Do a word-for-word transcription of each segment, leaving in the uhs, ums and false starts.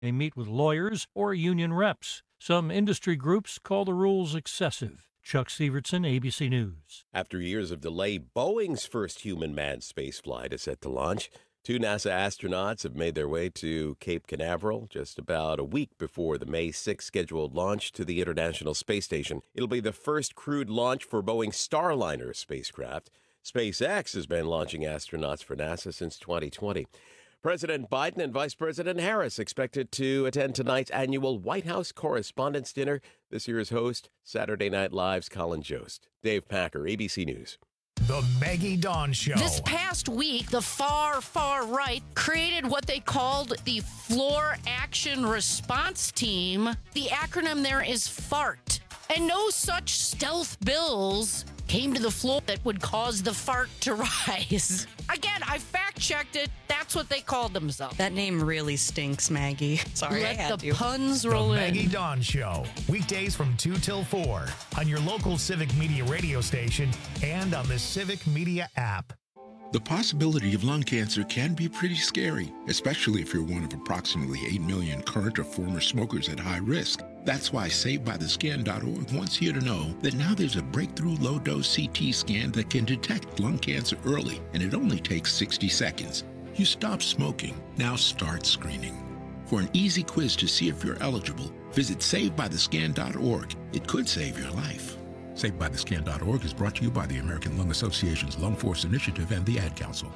They meet with lawyers or union reps. Some industry groups call the rules excessive. Chuck Severson, A B C News. After years of delay, Boeing's first human manned spaceflight is set to launch. Two NASA astronauts have made their way to Cape Canaveral just about a week before the May sixth scheduled launch to the International Space Station. It'll be the first crewed launch for Boeing's Starliner spacecraft. SpaceX has been launching astronauts for NASA since twenty twenty. President Biden and Vice President Harris expected to attend tonight's annual White House Correspondents' Dinner. This year's host, Saturday Night Live's Colin Jost. Dave Packer, A B C News. The Maggie Dawn Show. This past week, the far, far right created what they called the Floor Action Response Team. The acronym there is FART. And no such stealth bills came to the floor that would cause the fart to rise. Again, I fact-checked it. That's what they called themselves. That name really stinks, Maggie. Sorry, Let I had the to. puns roll the in. Maggie Dawn Show. Weekdays from two till four on your local Civic Media radio station and on the Civic Media app. The possibility of lung cancer can be pretty scary, especially if you're one of approximately eight million current or former smokers at high risk. That's why Saved By The Scan dot org wants you to know that now there's a breakthrough low-dose C T scan that can detect lung cancer early, and it only takes sixty seconds. You stop smoking, now start screening. For an easy quiz to see if you're eligible, visit Saved By The Scan dot org. It could save your life. Saved By The Scan dot org is brought to you by the American Lung Association's Lung Force Initiative and the Ad Council.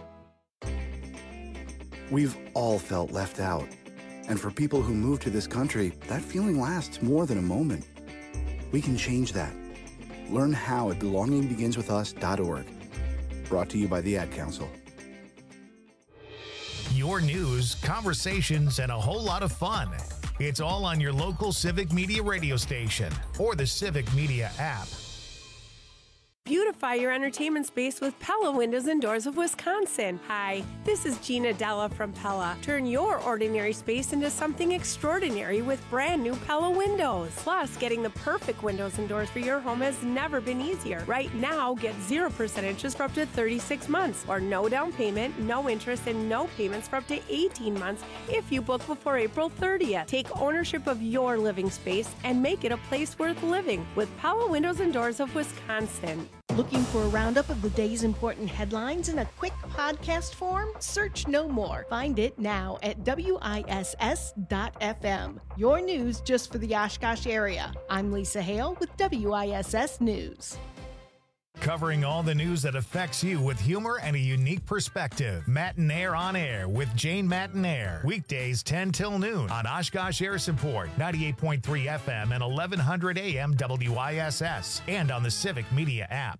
We've all felt left out. And for people who move to this country, that feeling lasts more than a moment. We can change that. Learn how at belonging begins with us dot org. Brought to you by the Ad Council. Your news, conversations, and a whole lot of fun. It's all on your local Civic Media radio station or the Civic Media app. Beautify your entertainment space with Pella Windows and Doors of Wisconsin. Hi, this is Gina Della from Pella. Turn your ordinary space into something extraordinary with brand new Pella windows. Plus, getting the perfect windows and doors for your home has never been easier. Right now, get zero percent interest for up to thirty-six months, or no down payment, no interest, and no payments for up to eighteen months if you book before April thirtieth. Take ownership of your living space and make it a place worth living with Pella Windows and Doors of Wisconsin. Looking for a roundup of the day's important headlines in a quick podcast form? Search no more. Find it now at W I S S dot F M. Your news just for the Oshkosh area. I'm Lisa Hale with W I S S News. Covering all the news that affects you with humor and a unique perspective. Matinaire on Air with Jane Matinaire. Weekdays ten till noon on Oshkosh Air Support, ninety-eight point three F M and eleven hundred A M W I S S, and on the Civic Media app.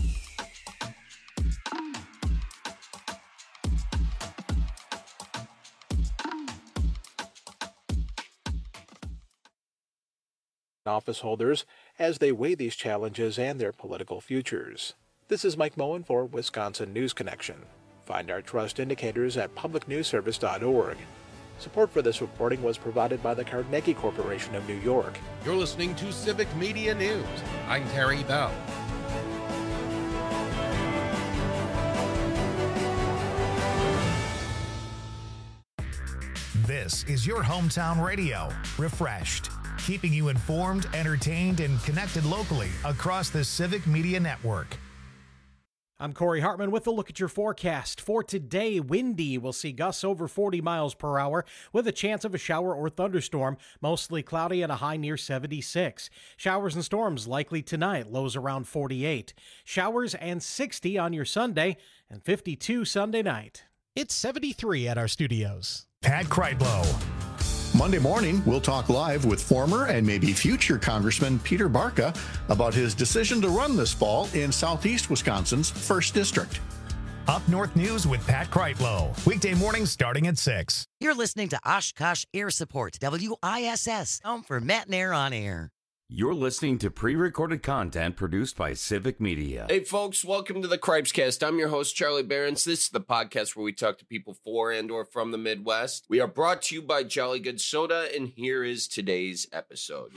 Office holders as they weigh these challenges and their political futures. This is Mike Moen for Wisconsin News Connection. Find our trust indicators at public news service dot org. Support for this reporting was provided by the Carnegie Corporation of New York. You're listening to Civic Media News. I'm Terry Bell. This is your hometown radio, refreshed, keeping you informed, entertained, and connected locally across the Civic Media Network. I'm Corey Hartman with a look at your forecast. For today, windy. We'll see gusts over forty miles per hour with a chance of a shower or thunderstorm. Mostly cloudy and a high near seventy-six. Showers and storms likely tonight, lows around forty-eight. Showers and sixty on your Sunday and fifty-two Sunday night. It's seventy-three at our studios. Pat Kreitlow. Monday morning, we'll talk live with former and maybe future Congressman Peter Barca about his decision to run this fall in southeast Wisconsin's first District. Up North News with Pat Kreitlow. Weekday mornings starting at six. You're listening to Oshkosh Air Support, W I S S, home for Matinaire on Air. You're listening to pre-recorded content produced by Civic Media. Hey, folks, welcome to the Cripescast. I'm your host, Charlie Behrens. This is the podcast where we talk to people for and or from the Midwest. We are brought to you by Jolly Good Soda, and here is today's episode.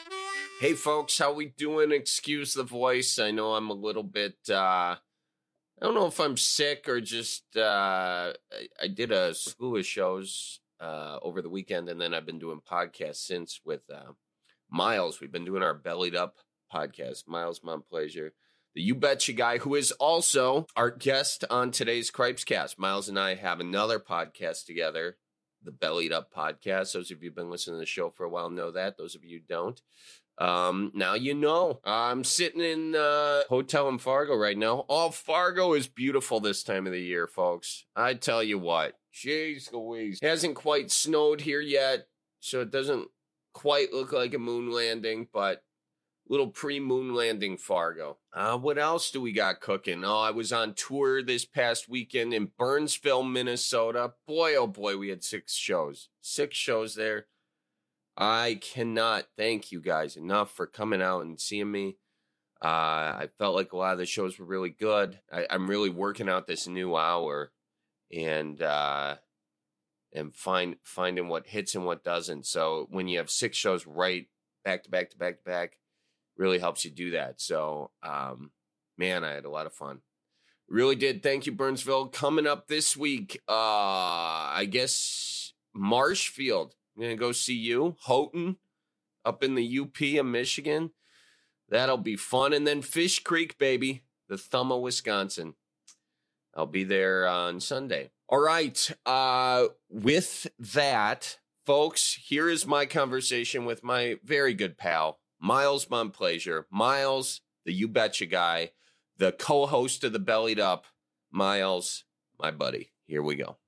Hey, folks, how we doing? Excuse the voice. I know I'm a little bit, uh, I don't know if I'm sick or just uh, I, I did a slew of shows uh, over the weekend, and then I've been doing podcasts since with uh, Miles. We've been doing our Bellied Up podcast, Miles Montplaisir, the You Betcha guy, who is also our guest on today's Cripescast. Miles and I have another podcast together, the Bellied Up podcast. Those of you who've been listening to the show for a while know that. Those of you who don't, Um, now you know. I'm sitting in a hotel in Fargo right now. Oh, Fargo is beautiful this time of the year, folks. I tell you what. Jeez Louise. It hasn't quite snowed here yet, so it doesn't quite look like a moon landing, but little pre-moon landing Fargo. Uh, what else do we got cooking? Oh, I was on tour this past weekend in Burnsville, Minnesota. Boy, oh boy, we had six shows. Six shows there. I cannot thank you guys enough for coming out and seeing me. Uh, I felt like a lot of the shows were really good. I, I'm really working out this new hour and uh, and find finding what hits and what doesn't. So when you have six shows right back to back to back to back, really helps you do that. So, um, man, I had a lot of fun. Really did. Thank you, Burnsville. Coming up this week, uh, I guess Marshfield. I'm going to go see you. Houghton up in the U P of Michigan. That'll be fun. And then Fish Creek, baby, the thumb of Wisconsin. I'll be there on Sunday. All right. Uh, with that, folks, here is my conversation with my very good pal, Miles Montplaisir. Miles, the You Betcha guy, the co-host of the Bellied Up. Miles, my buddy. Here we go.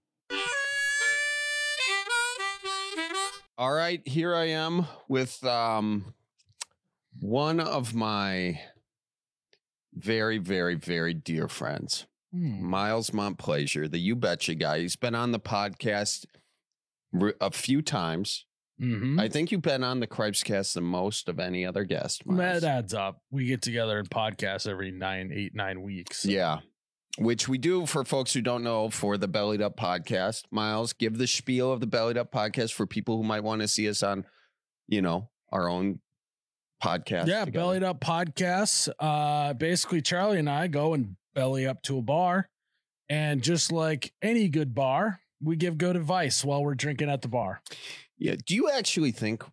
All right, here I am with um, one of my very, very, very dear friends, hmm. Miles Montplaisir, the You Betcha guy. He's been on the podcast a few times. Mm-hmm. I think you've been on the Cripescast the most of any other guest. Miles. That adds up. We get together and podcast every nine, eight, nine weeks. Yeah. Which we do for folks who don't know for the Bellied Up podcast. Miles, give the spiel of the Bellied Up podcast for people who might want to see us on, you know, our own podcast. Yeah, together. Bellied Up podcasts. Uh, basically, Charlie and I go and belly up to a bar. And just like any good bar, we give good advice while we're drinking at the bar. Yeah. Do you actually think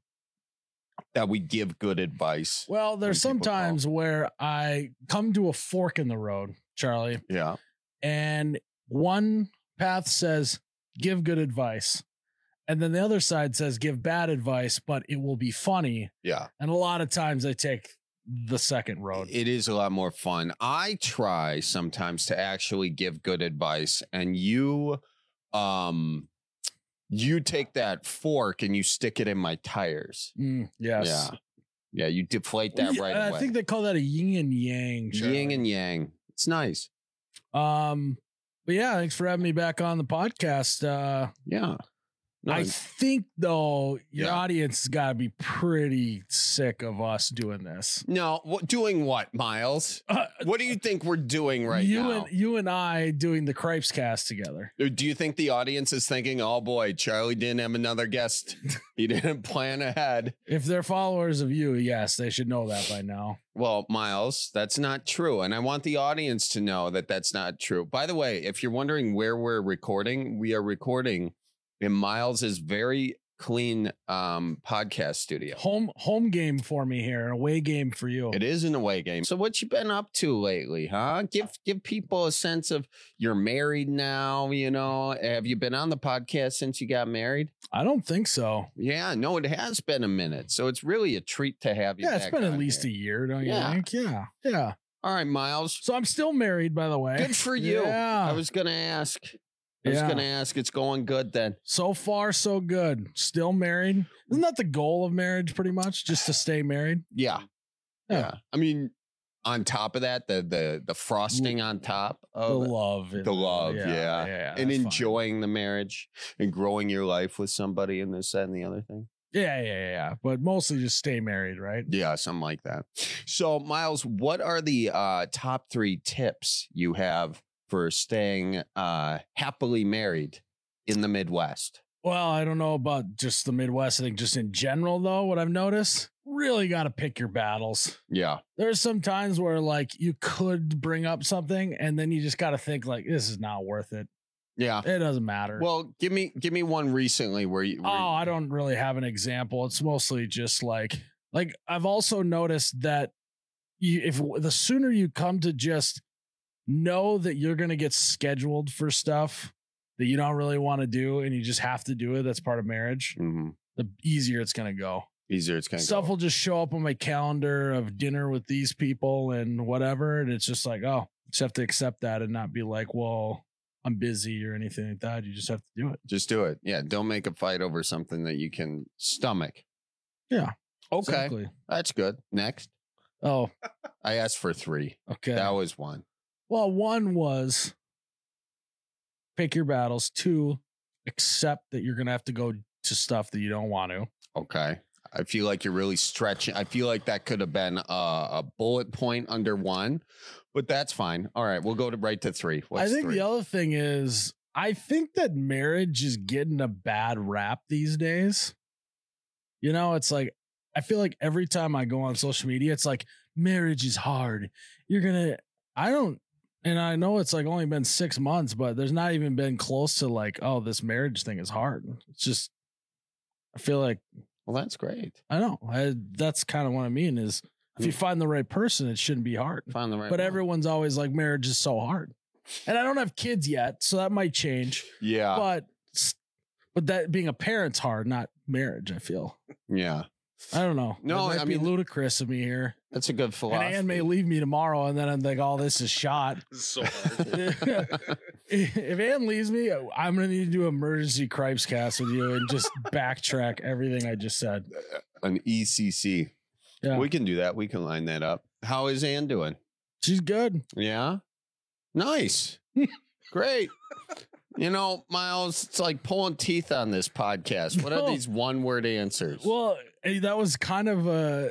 that we give good advice? Well, there's sometimes call? where I come to a fork in the road, Charlie. Yeah. And one path says, give good advice. And then the other side says, give bad advice, but it will be funny. Yeah. And a lot of times I take the second road. It is a lot more fun. I try sometimes to actually give good advice, and you, um, you take that fork and you stick it in my tires. Mm, yes. Yeah. Yeah. You deflate that yeah, right I away. I think they call that a yin and yang. Charlie. Yin and yang. It's nice. Um, but yeah, thanks for having me back on the podcast. Uh, yeah. No, I think though your yeah. audience has got to be pretty sick of us doing this. No, what doing what, Miles? Uh, what do you think we're doing right you now? And you and I doing the Cripescast together. Do you think the audience is thinking, "Oh boy, Charlie didn't have another guest. He didn't plan ahead"? If they're followers of you, yes, they should know that by now. Well, Miles, that's not true. And I want the audience to know that that's not true. By the way, if you're wondering where we're recording, we are recording in Miles's very clean um, podcast studio. Home home game for me here, an away game for you. It is an away game. So what you been up to lately, huh? Give give people a sense of you're married now, you know. Have you been on the podcast since you got married? I don't think so. Yeah, no, it has been a minute. So it's really a treat to have you Yeah, back it's been at least here. a year, don't you Yeah. think? Yeah. Yeah. All right, Miles. So I'm still married, by the way. Good for you. Yeah. I was going to ask. I was Yeah. going to ask. It's going good then. So far, so good. Still married. Isn't that the goal of marriage pretty much? Just to stay married? Yeah. Yeah. Yeah. I mean, on top of that, the the the frosting on top of The it. love. The love, yeah. Yeah, yeah, and that's enjoying the marriage and growing your life with somebody and this, that, and the other thing. Yeah, yeah, yeah, yeah. But mostly just stay married, right? Yeah, something like that. So, Miles, what are the uh, top three tips you have for staying uh, happily married in the Midwest? Well, I don't know about just the Midwest. I think just in general, though, what I've noticed really got to pick your battles. Yeah. There's some times where like you could bring up something and then you just got to think like, this is not worth it. Yeah. It doesn't matter. Well, give me give me one recently where you. Where oh, I don't really have an example. It's mostly just like like I've also noticed that you if the sooner you come to just know that you're going to get scheduled for stuff that you don't really want to do and you just have to do it, that's part of marriage, mm-hmm. the easier it's going to go. Easier it's going to go. Stuff will just show up on my calendar of dinner with these people and whatever. And it's just like, oh, just have to accept that and not be like, well, I'm busy or anything like that. You just have to do it. Just do it. Yeah. Don't make a fight over something that you can stomach. Yeah. Okay. Exactly. That's good. Next. Oh, I asked for three. Okay. That was one. Well, one was pick your battles. Two, accept that you're going to have to go to stuff that you don't want to. Okay. I feel like you're really stretching. I feel like that could have been a, a bullet point under one, but that's fine. All right. We'll go to right to three. What's I think three? the other thing is, I think that marriage is getting a bad rap these days. You know, it's like, I feel like every time I go on social media, it's like, marriage is hard. You're going to, I don't, and I know it's like only been six months, but there's not even been close to like, oh, this marriage thing is hard. It's just, I feel like, well, that's great. I know. I, that's kind of what I mean is if you find the right person, it shouldn't be hard. Find the right But one. everyone's always like, marriage is so hard. And I don't have kids yet, so that might change. Yeah. But, but that being a parent's hard, not marriage, I feel. Yeah. I don't know. No, it might I be mean, ludicrous of me here. That's a good philosophy. And Ann may leave me tomorrow, and then I'm like, "Oh, this is shot." This is so hard. If Ann leaves me, I'm gonna need to do emergency Cripes cast with you and just backtrack everything I just said. An E C C. Yeah. We can do that. We can line that up. How is Ann doing? She's good. Yeah. Nice. Great. You know, Miles, it's like pulling teeth on this podcast. What No. are these one word answers? Well, hey, that was kind of a.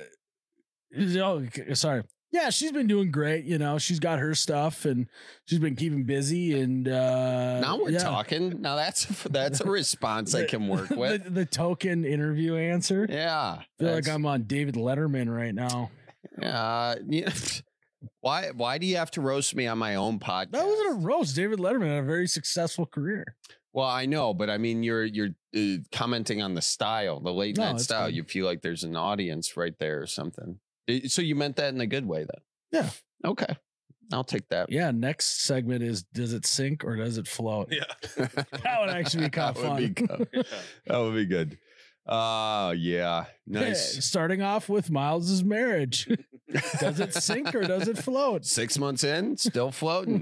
Oh, sorry. Yeah, she's been doing great. You know, she's got her stuff and she's been keeping busy. And uh, now we're yeah. talking. Now that's that's a response I can work with. the, the token interview answer. Yeah, I feel like I'm on David Letterman right now. Uh, yeah. Why? Why do you have to roast me on my own podcast? That wasn't a roast. David Letterman had a very successful career. Well, I know, but I mean, you're you're uh, commenting on the style, the late No, night it's style. fine. You feel like there's an audience right there or something. Uh, So you meant that in a good way, then? Yeah. Okay, I'll take that. Yeah. Next segment is: does it sink or does it float? Yeah, that would actually be kind of That would be fun. good. That would be good. Uh yeah, nice. Starting off with Miles's marriage. Does it sink or does it float? Six months in, still floating.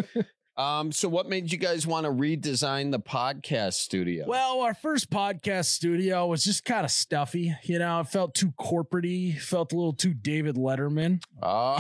Um, so what made you guys want to redesign the podcast studio? Well, our first podcast studio was just kind of stuffy. You know, it felt too corporate-y, felt a little too David Letterman. Uh,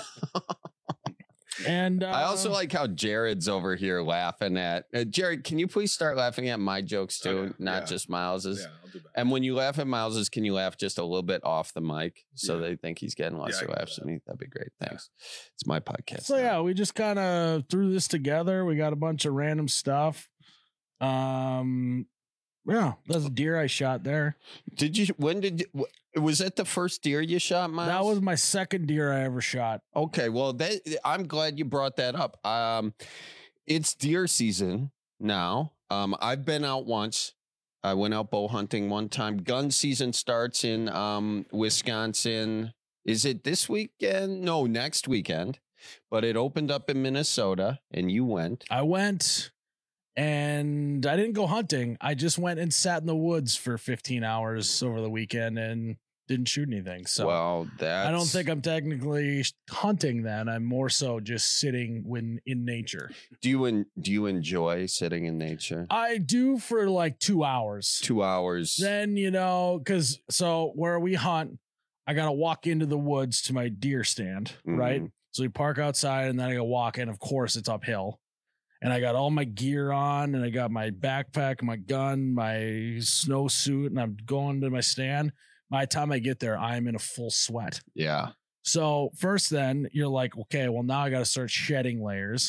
and uh, I also like how Jared's over here laughing at uh, Jared. Can you please start laughing at my jokes too, Okay, not yeah. just Miles's? Yeah, I'll do that. And when you laugh at Miles's, can you laugh just a little bit off the mic so Yeah. they think he's getting lots Yeah, I of can do laughs at me? That'd be great. Thanks. It's my podcast. So now. yeah, we just kind of threw this together. We got a bunch of random stuff. Um, yeah, that's a deer I shot there. Did you? When did you? Was that the first deer you shot, Miles? That was my second deer I ever shot. Okay, well, that, I'm glad you brought that up. Um, it's deer season now. Um, I've been out once. I went out bow hunting one time. Gun season starts in um, Wisconsin. Is it this weekend? No, next weekend. But it opened up in Minnesota, and you went. I went, and I didn't go hunting. I just went and sat in the woods for fifteen hours over the weekend and didn't shoot anything. So well, that's... I don't think I'm technically hunting then. I'm more so just sitting when in nature. Do you en- do you enjoy sitting in nature? I do for like two hours. Two hours. Then, you know, because so where we hunt, I got to walk into the woods to my deer stand, right? Mhm. So we park outside and then I got to walk in. Of course, it's uphill. And I got all my gear on and I got my backpack, my gun, my snowsuit, and I'm going to my stand. By the time I get there, I'm in a full sweat. Yeah. So first then you're like, okay, well now I got to start shedding layers.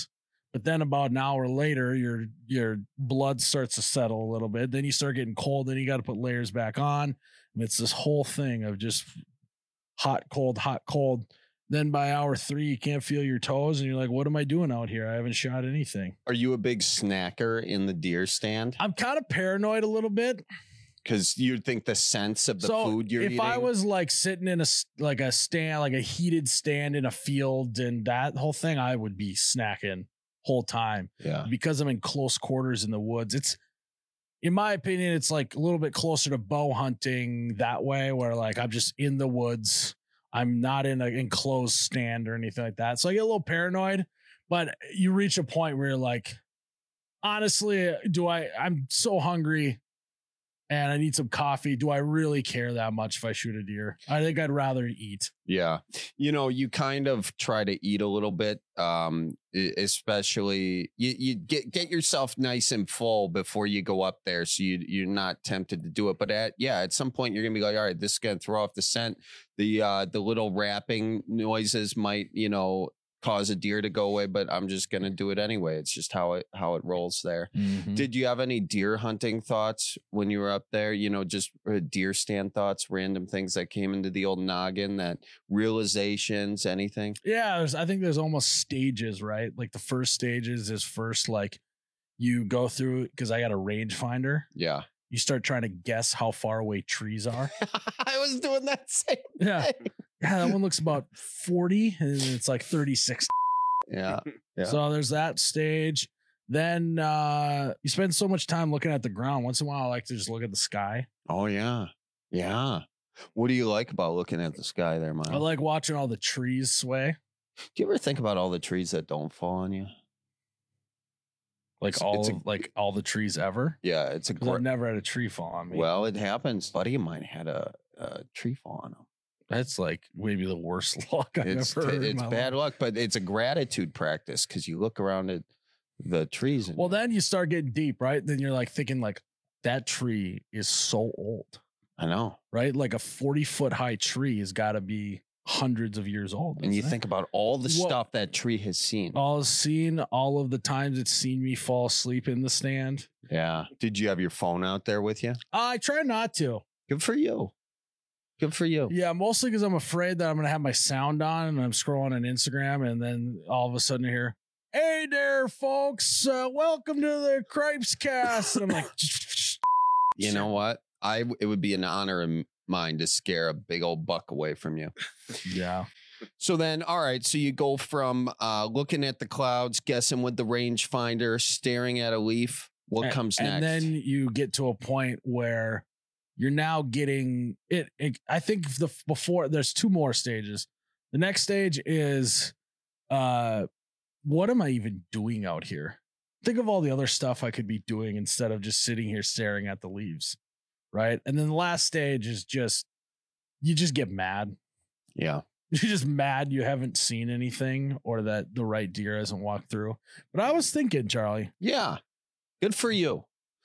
But then about an hour later, your your blood starts to settle a little bit. Then you start getting cold. Then you got to put layers back on. And it's this whole thing of just hot, cold, hot, cold. Then by hour three, you can't feel your toes. And you're like, what am I doing out here? I haven't shot anything. Are you a big snacker in the deer stand? I'm kind of paranoid a little bit. Because you'd think the sense of the so food you're if eating. I was like sitting in a s- like a stand, like a heated stand in a field and that whole thing, I would be snacking whole time. Yeah. Because I'm in close quarters in the woods. It's, in my opinion, it's like a little bit closer to bow hunting that way, where like I'm just in the woods. I'm not in an enclosed stand or anything like that. So I get a little paranoid, but you reach a point where you're like, honestly, do I, I'm so hungry and I need some coffee. Do I really care that much if I shoot a deer? I think I'd rather eat. Yeah. You know, you kind of try to eat a little bit, um, e- especially you, you get, get yourself nice and full before you go up there. So you, you're not tempted to do it. But at, yeah, at some point you're going to be like, all right, this is going to throw off the scent. The, uh, the little rapping noises might, you know, cause a deer to go away, but I'm just going to do it anyway. It's just how it, how it rolls there. Mm-hmm. Did you have any deer hunting thoughts when you were up there? You know, just uh, deer stand thoughts, random things that came into the old noggin, that realizations, anything? Yeah, there's, I think there's almost stages, right? Like the first stages is first, like you go through, because I got a rangefinder. Yeah. You start trying to guess how far away trees are. I was doing that same Yeah. thing. Yeah, that one looks about forty and it's like thirty-six. Yeah. Yeah. So there's that stage. Then uh you spend so much time looking at the ground. Once in a while, I like to just look at the sky. Oh, yeah. Yeah. What do you like about looking at the sky there, Miles? I like watching all the trees sway. Do you ever think about all the trees that don't fall on you? Like It's- all it's a- of, like all the trees ever. Yeah, it's a 'Cause I've great. never had a tree fall on me. Well, it happens. Buddy of mine had a, a tree fall on him. That's like maybe the worst luck I've It's ever heard. in it's my bad life. luck, but it's a gratitude practice because you look around at the trees and Well, then you start getting deep, right? Then you're like thinking like that tree is so old, I know. right? Like a forty foot high tree has got to be hundreds of years old. And you isn't it? think about all the Well- stuff that tree has seen. all seen all of the times it's seen me fall asleep in the stand. Yeah. Did you have your phone out there with you? I try not to. Good for you. Good for you. Yeah, mostly because I'm afraid that I'm gonna have my sound on and I'm scrolling on Instagram, and then all of a sudden I hear, "Hey there, folks! Uh, welcome to the Cripes Cast." And I'm like, You know what? I it would be an honor of mine to scare a big old buck away from you. yeah. So then, all right. So you go from uh, looking at the clouds, guessing with the rangefinder, staring at a leaf. What And- comes next? And then you get to a point where you're now getting it. it I think the before there's two more stages. The next stage is, uh, what am I even doing out here? Think of all the other stuff I could be doing instead of just sitting here staring at the leaves, right? And then the last stage is just you just get mad. Yeah. You're just mad you haven't seen anything or that the right deer hasn't walked through. But I was thinking, Charlie. Yeah. Good for you.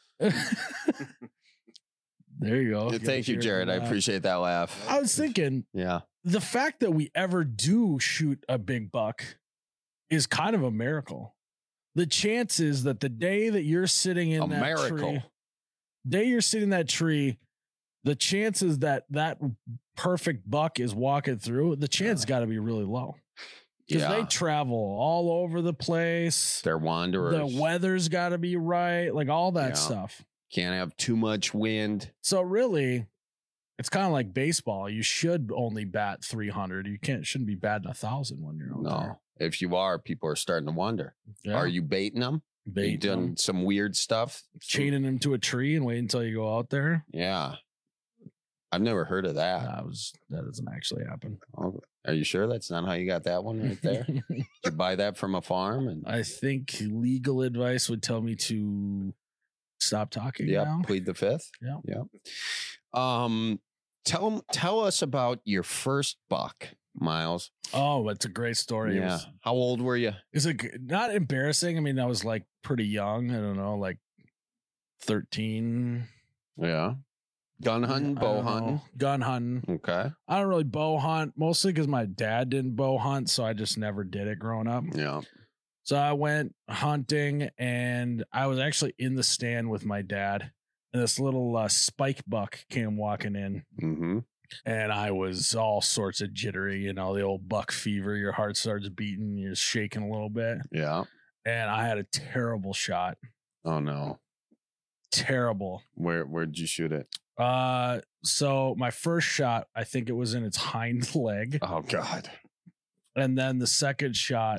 There you go. Thank you, Jared. I appreciate that laugh. I was thinking Yeah. the fact that we ever do shoot a big buck is kind of a miracle. The chances that the day that you're sitting in A that miracle. tree, day you're sitting in that tree, the chances that that perfect buck is walking through, the chance got to be really low. Because Yeah. they travel all over the place. They're wanderers. The weather's got to be right, like all that Yeah. stuff. Can't have too much wind. So really, it's kind of like baseball. You should only bat three hundred. You can't shouldn't be batting a thousand when you're out No. there. If you are, people are starting to wonder. Yeah. Are you baiting them? Are you Baiting doing them. some weird stuff? Chaining them to a tree and wait until you go out there? Yeah. I've never heard of that. That was that doesn't actually happen. Oh, are you sure that's not how you got that one right there? Did you buy that from a farm? And I think legal advice would tell me to stop talking yeah, now. plead the fifth. Yeah. Yeah. Um, tell tell us about your first buck, Miles. Oh, it's a great story. It Yeah. was- How old were you? Is it g- not embarrassing? I mean, I was like pretty young. I don't know, like thirteen. Yeah. Gun hunting, I bow don't know. hunting. Gun hunting. Okay. I don't really bow hunt, mostly because my dad didn't bow hunt, so I just never did it growing up. Yeah. So I went hunting, and I was actually in the stand with my dad, and this little uh, spike buck came walking in. Mm-hmm. And I was all sorts of jittery, you know, the old buck fever. Your heart starts beating, you're shaking a little bit. Yeah. And I had a terrible shot. Oh no. Terrible. Where where did you shoot it? Uh so my first shot, I think it was in its hind leg. Oh God. And then the second shot,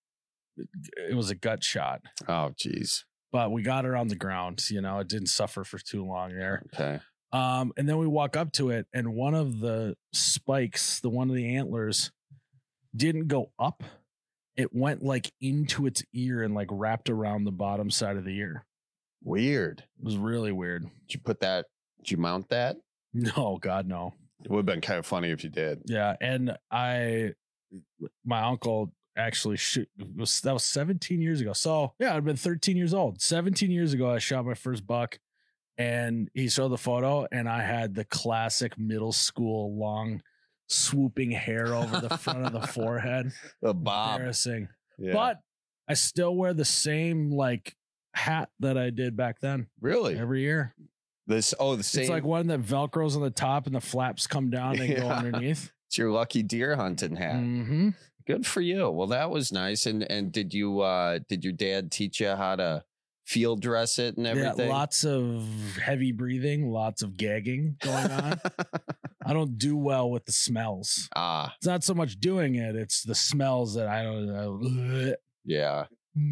it was a gut shot. Oh geez. But we got it on the ground, you know, it didn't suffer for too long there. Okay. Um, and then we walk up to it, and one of the spikes, the one of the antlers, didn't go up. It went like into its ear and like wrapped around the bottom side of the ear. Weird. It was really weird. Did you put that? Did you mount that? No, God, no. It would have been kind of funny if you did. Yeah, and I, my uncle actually shoot was that was seventeen years ago. So yeah, I'd been thirteen years old. seventeen years ago, I shot my first buck. And he showed the photo, and I had the classic middle school long swooping hair over the front of the forehead. The bob. Embarrassing. Yeah. But I still wear the same like hat that I did back then. Really? Every year. This oh the same. It's like one that velcros on the top and the flaps come down and Yeah. go underneath. It's your lucky deer hunting hat. Mm-hmm. Good for you. Well, that was nice. And and did you uh did your dad teach you how to field dress it and everything? Yeah, lots of heavy breathing, lots of gagging going on. I don't do well with the smells. Ah, it's not so much doing it; it's the smells that I don't know. Yeah,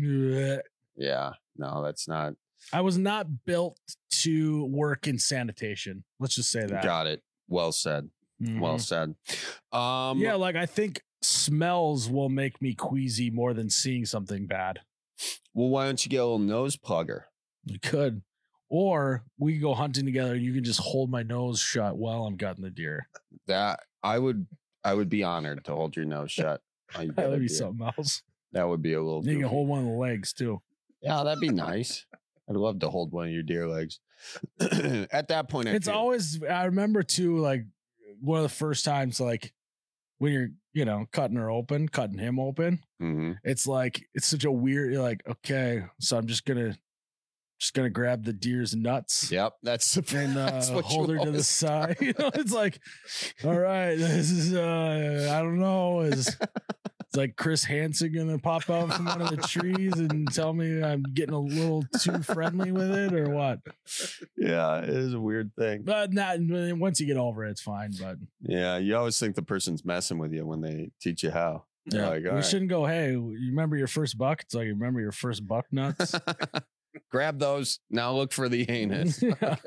yeah. No, that's not. I was not built to work in sanitation. Let's just say that. Got it. Well said. Mhm. Well said. Um, yeah, like I think smells will make me queasy more than seeing something bad. Well, why don't you get a little nose plugger? You could. Or we could go hunting together and you can just hold my nose shut while I'm gutting the deer. That I would I would be honored to hold your nose shut. while you That gut a would be deer. something else. That would be a little You can goofy. hold one of the legs too. Yeah, that'd be nice. I'd love to hold one of your deer legs. At that point, I It's feel- always, I remember too, like one of the first times, like when you're, you know, cutting her open, cutting him open. Mhm. It's like, it's such a weird, you're like, okay, so I'm just going to, just going to grab the deer's nuts. Yep. That's, and uh, that's what hold you her to the always side. You know, it's like, all right, this is, uh, I don't know. Is it's like Chris Hansen going to pop out from one of the trees and tell me I'm getting a little too friendly with it or what? Yeah, it is a weird thing. But not once you get over it, it's fine. But Yeah, you always think the person's messing with you when they teach you how. You're yeah, like, all we right. shouldn't go, hey, you remember your first buck? It's like, you remember your first buck nuts? Grab those. Now look for the anus.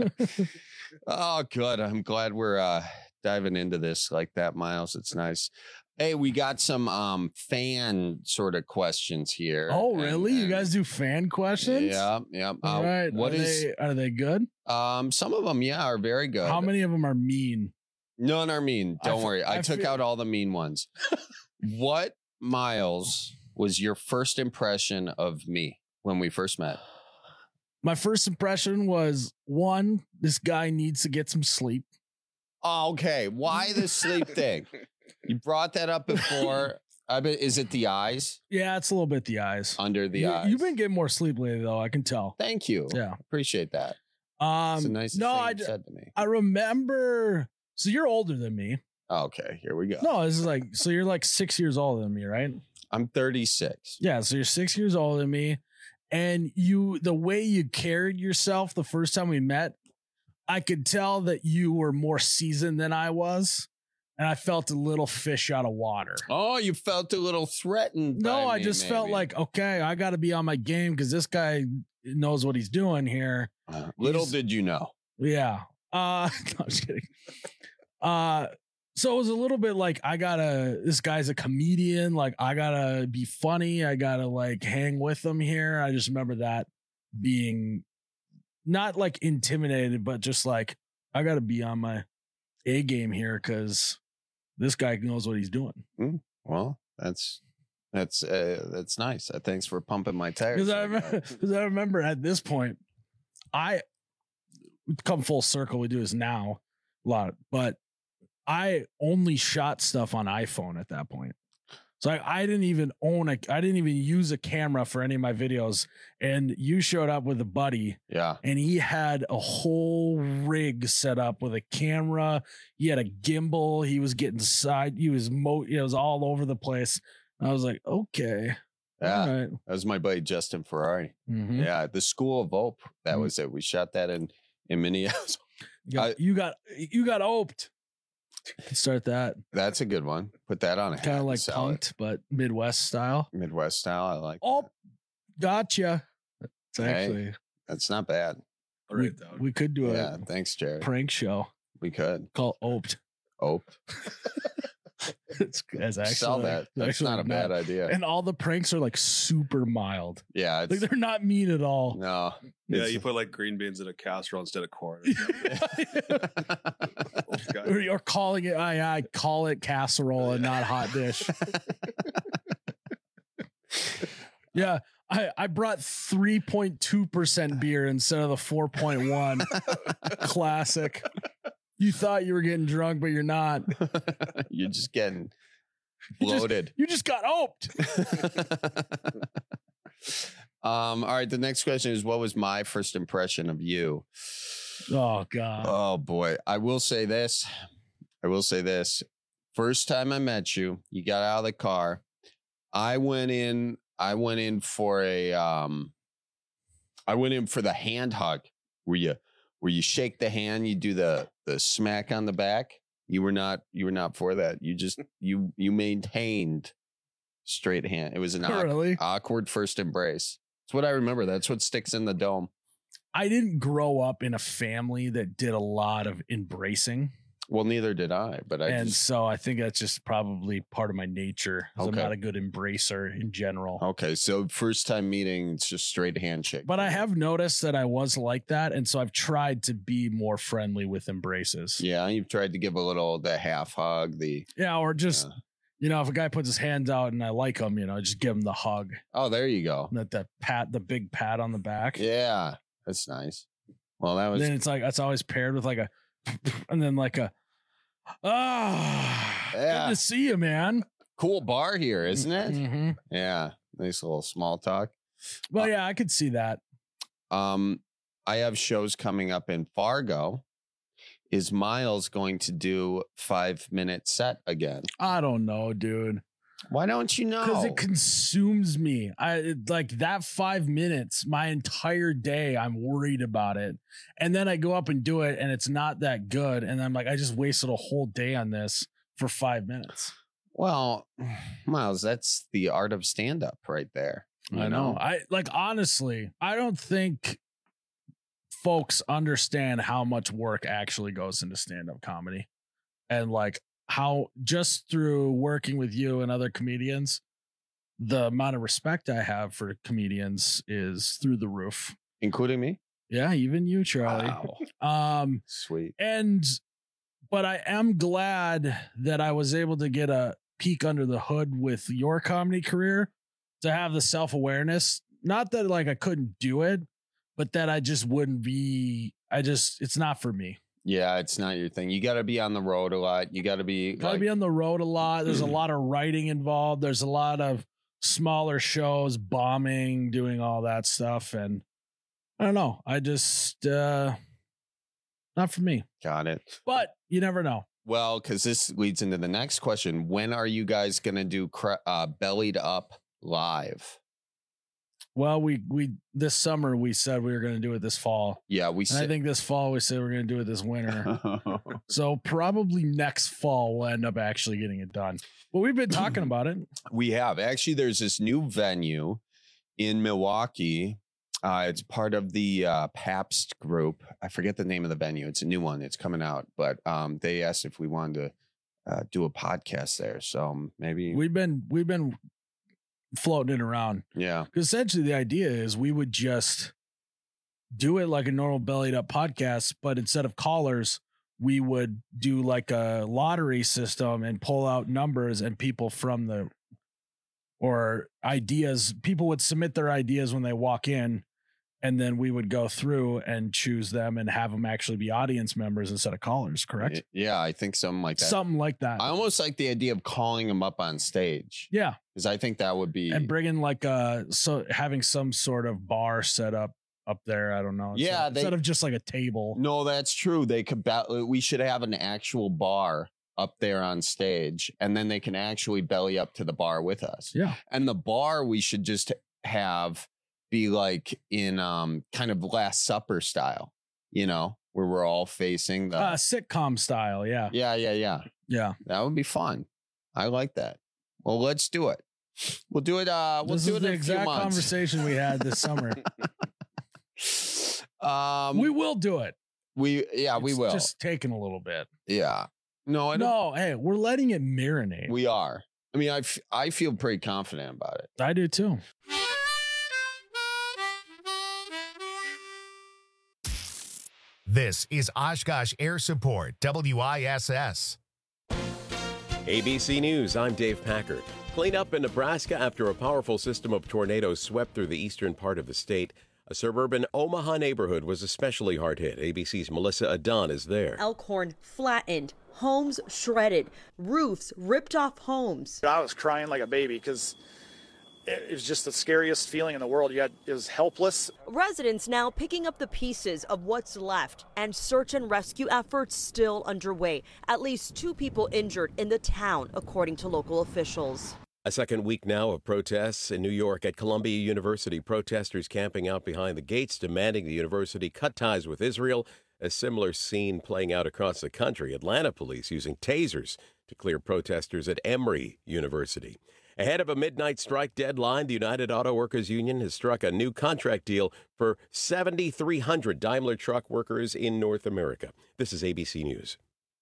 Oh, good. I'm glad we're uh, diving into this like that, Miles. It's nice. Hey, we got some um, fan sort of questions here. Oh, And- really? You and- guys do fan questions? Yeah, yeah. All Uh, right. What are is? they, are they good? Um, some of them, yeah, are very good. How many of them are mean? None are mean. I Don't fe- worry. I, I took feel- out all the mean ones. What, Miles, was your first impression of me when we first met? My first impression was one, this guy needs to get some sleep. Oh, okay. Why the sleep thing? You brought that up before. I bet, is it the eyes? Yeah, it's a little bit the eyes. Under the You, eyes. you've been getting more sleep lately, though. I can tell. Thank you. Yeah. Appreciate that. Um, It's the nicest no, thing I, you've said to me. I remember. So you're older than me. Okay, here we go. No, this is like, so you're like six years older than me, right? I'm thirty-six. Yeah, so you're six years older than me. And you, the way you carried yourself the first time we met, I could tell that you were more seasoned than I was. And I felt a little fish out of water. Oh, you felt a little threatened. No, by I me, just felt maybe. like, okay, I got to be on my game because this guy knows what he's doing here. Little He's- did you know. Yeah. Uh, no, I'm just kidding. Uh, so it was a little bit like, I gotta, this guy's a comedian. Like, I gotta be funny. I gotta like hang with him here. I just remember that being not like intimidated, but just like, I gotta be on my A game here because this guy knows what he's doing. Mm, well, that's that's uh, that's nice. Uh, thanks for pumping my tires. Because I, like remember, that. 'cause I remember at this point, I come full circle. We do this now a lot, but I only shot stuff on iPhone at that point. So I, I didn't even own a, I didn't even use a camera for any of my videos. And you showed up with a buddy. Yeah. And he had a whole rig set up with a camera. He had a gimbal. He was getting side. He was mo. It was all over the place. I was like, okay. Yeah. All right. That was my buddy Justin Ferrari. Mhm. Yeah. The School of Hope. That Mhm. was it. We shot that in, in Minneapolis. You got, I- you got, you got oped. Can start that. That's a good one. Put that on a Kind hat of and like sell it. punked, but Midwest style. Midwest style. I like. Oh, gotcha. It's Hey, actually, that's not bad. we, we could do a Yeah. Thanks, Jared. prank show We could. called Oped. Ope. It's, it's actually Sell that. That's actually not a bad idea. And all the pranks are like super mild. Yeah. Like It's, they're not mean at all. no. Yeah, It's- you put like green beans in a casserole instead of corn. Or you're calling it, I, I call it casserole and not hot dish. Yeah. I, I brought three point two percent beer instead of the four point one. Classic. You thought you were getting drunk, but you're not. You're just getting You just- bloated. You just got oped. um, all right. The next question is, what was my first impression of you? Oh, God. Oh boy. I will say this. I will say this. First time I met you, you got out of the car. I went in, I went in for a um I went in for the hand hug where you where you shake the hand, you do the the smack on the back. You were not you were not for that. You just you you maintained straight hand. It was an awk- Really? awkward first embrace. That's what I remember. That's what sticks in the dome. I didn't grow up in a family that did a lot of embracing. Well, neither did I, but I and just so I think that's just probably part of my nature. 'Cause I'm Okay. not a good embracer in general. okay. So first time meeting, it's just straight handshake. But I have noticed that I was like that. And so I've tried to be more friendly with embraces. Yeah, you've tried to give a little the half hug, the Yeah. Or just, Yeah. you know, if a guy puts his hands out and I like him, you know, just give him the hug. oh, there you go. That the pat, the big pat on the back. Yeah, that's nice. Well, that was Then it's like, that's always paired with like a, and then like a, ah, Yeah. good to see you, man. cool bar here, isn't it? Mhm. Yeah, nice little small talk. Well, yeah, I could see that. Um, I have shows coming up in Fargo. Is Miles going to do five minute set again? I don't know, dude. Why don't you know? Because it consumes me. I it- like that five minutes, my entire day, I'm worried about it. And then I go up and do it, and it's not that good. And I'm like, I just wasted a whole day on this for five minutes. Well, Miles, that's the art of stand up right there. I You know. I like honestly, I don't think folks understand how much work actually goes into stand-up comedy. And like how just through working with you and other comedians, the amount of respect I have for comedians is through the roof. Including me? Yeah, even you, Charlie. Wow. Um Sweet. and but I am glad that I was able to get a peek under the hood with your comedy career, to have the self-awareness. Not that like I couldn't do it, but that I just wouldn't be, I just, it's not for me. Yeah, it's not your thing. You got to be on the road a lot. You got to be Gotta like, be on the road a lot. There's a lot of writing involved. There's a lot of smaller shows, bombing, doing all that stuff. And I don't know. I just, uh, not for me. Got it. But you never know. Well, because this leads into the next question. When are you guys going to do cra- uh, Bellied Up live? Well, we, we, this summer we said we were going to do it this fall. Yeah, we And I said. think this fall we said we're going to do it this winter. So probably next fall we'll end up actually getting it done. But we've been talking about it. We have. Actually, there's this new venue in Milwaukee. Uh, it's part of the uh, Pabst group. I forget the name of the venue. It's a new one. It's coming out. But um, they asked if we wanted to uh, do a podcast there. So um, maybe. We've been we've been floating it around. Yeah. Because essentially the idea is we would just do it like a normal bellied up podcast, but instead of callers, we would do like a lottery system and pull out numbers, and people from the or ideas, people would submit their ideas when they walk in, and then we would go through and choose them and have them actually be audience members instead of callers, correct? Yeah, I think something like that. Something like that. I almost like the idea of calling them up on stage. Yeah. Because I think that would be. And bringing like uh so having some sort of bar set up up there. I don't know. Instead, Yeah, they- instead of just like a table. No, that's true. They could. Ba- we should have an actual bar up there on stage, and then they can actually belly up to the bar with us. Yeah. And the bar we should just have be like in um kind of Last Supper style, you know, where we're all facing the Uh, sitcom style. Yeah. Yeah, yeah, yeah. Yeah. That would be fun. I like that. Well, let's do it. We'll do it. Uh, we'll This do is it the in a few exact months. conversation we had this summer. Um, we will do it. We yeah, we It's will. just taking a little bit. Yeah. No, I don't. No, hey, we're letting it marinate. We are. I mean, I, f- I feel pretty confident about it. I do too. This is Oshkosh Air Support, W I S S. A B C News, I'm Dave Packard. Clean up in Nebraska after a powerful system of tornadoes swept through the eastern part of the state. A suburban Omaha neighborhood was especially hard hit. A B C's Melissa Adon is there. Elkhorn flattened, homes shredded, roofs ripped off homes. I was crying like a baby because it was just the scariest feeling in the world. You had, it was helpless. Residents now picking up the pieces of what's left, and search and rescue efforts still underway. At least two people injured in the town, according to local officials. A second week now of protests in New York at Columbia University. Protesters camping out behind the gates demanding the university cut ties with Israel. A similar scene playing out across the country. Atlanta police using tasers to clear protesters at Emory University. Ahead of a midnight strike deadline, the United Auto Workers Union has struck a new contract deal for seven thousand three hundred Daimler truck workers in North America. This is A B C News.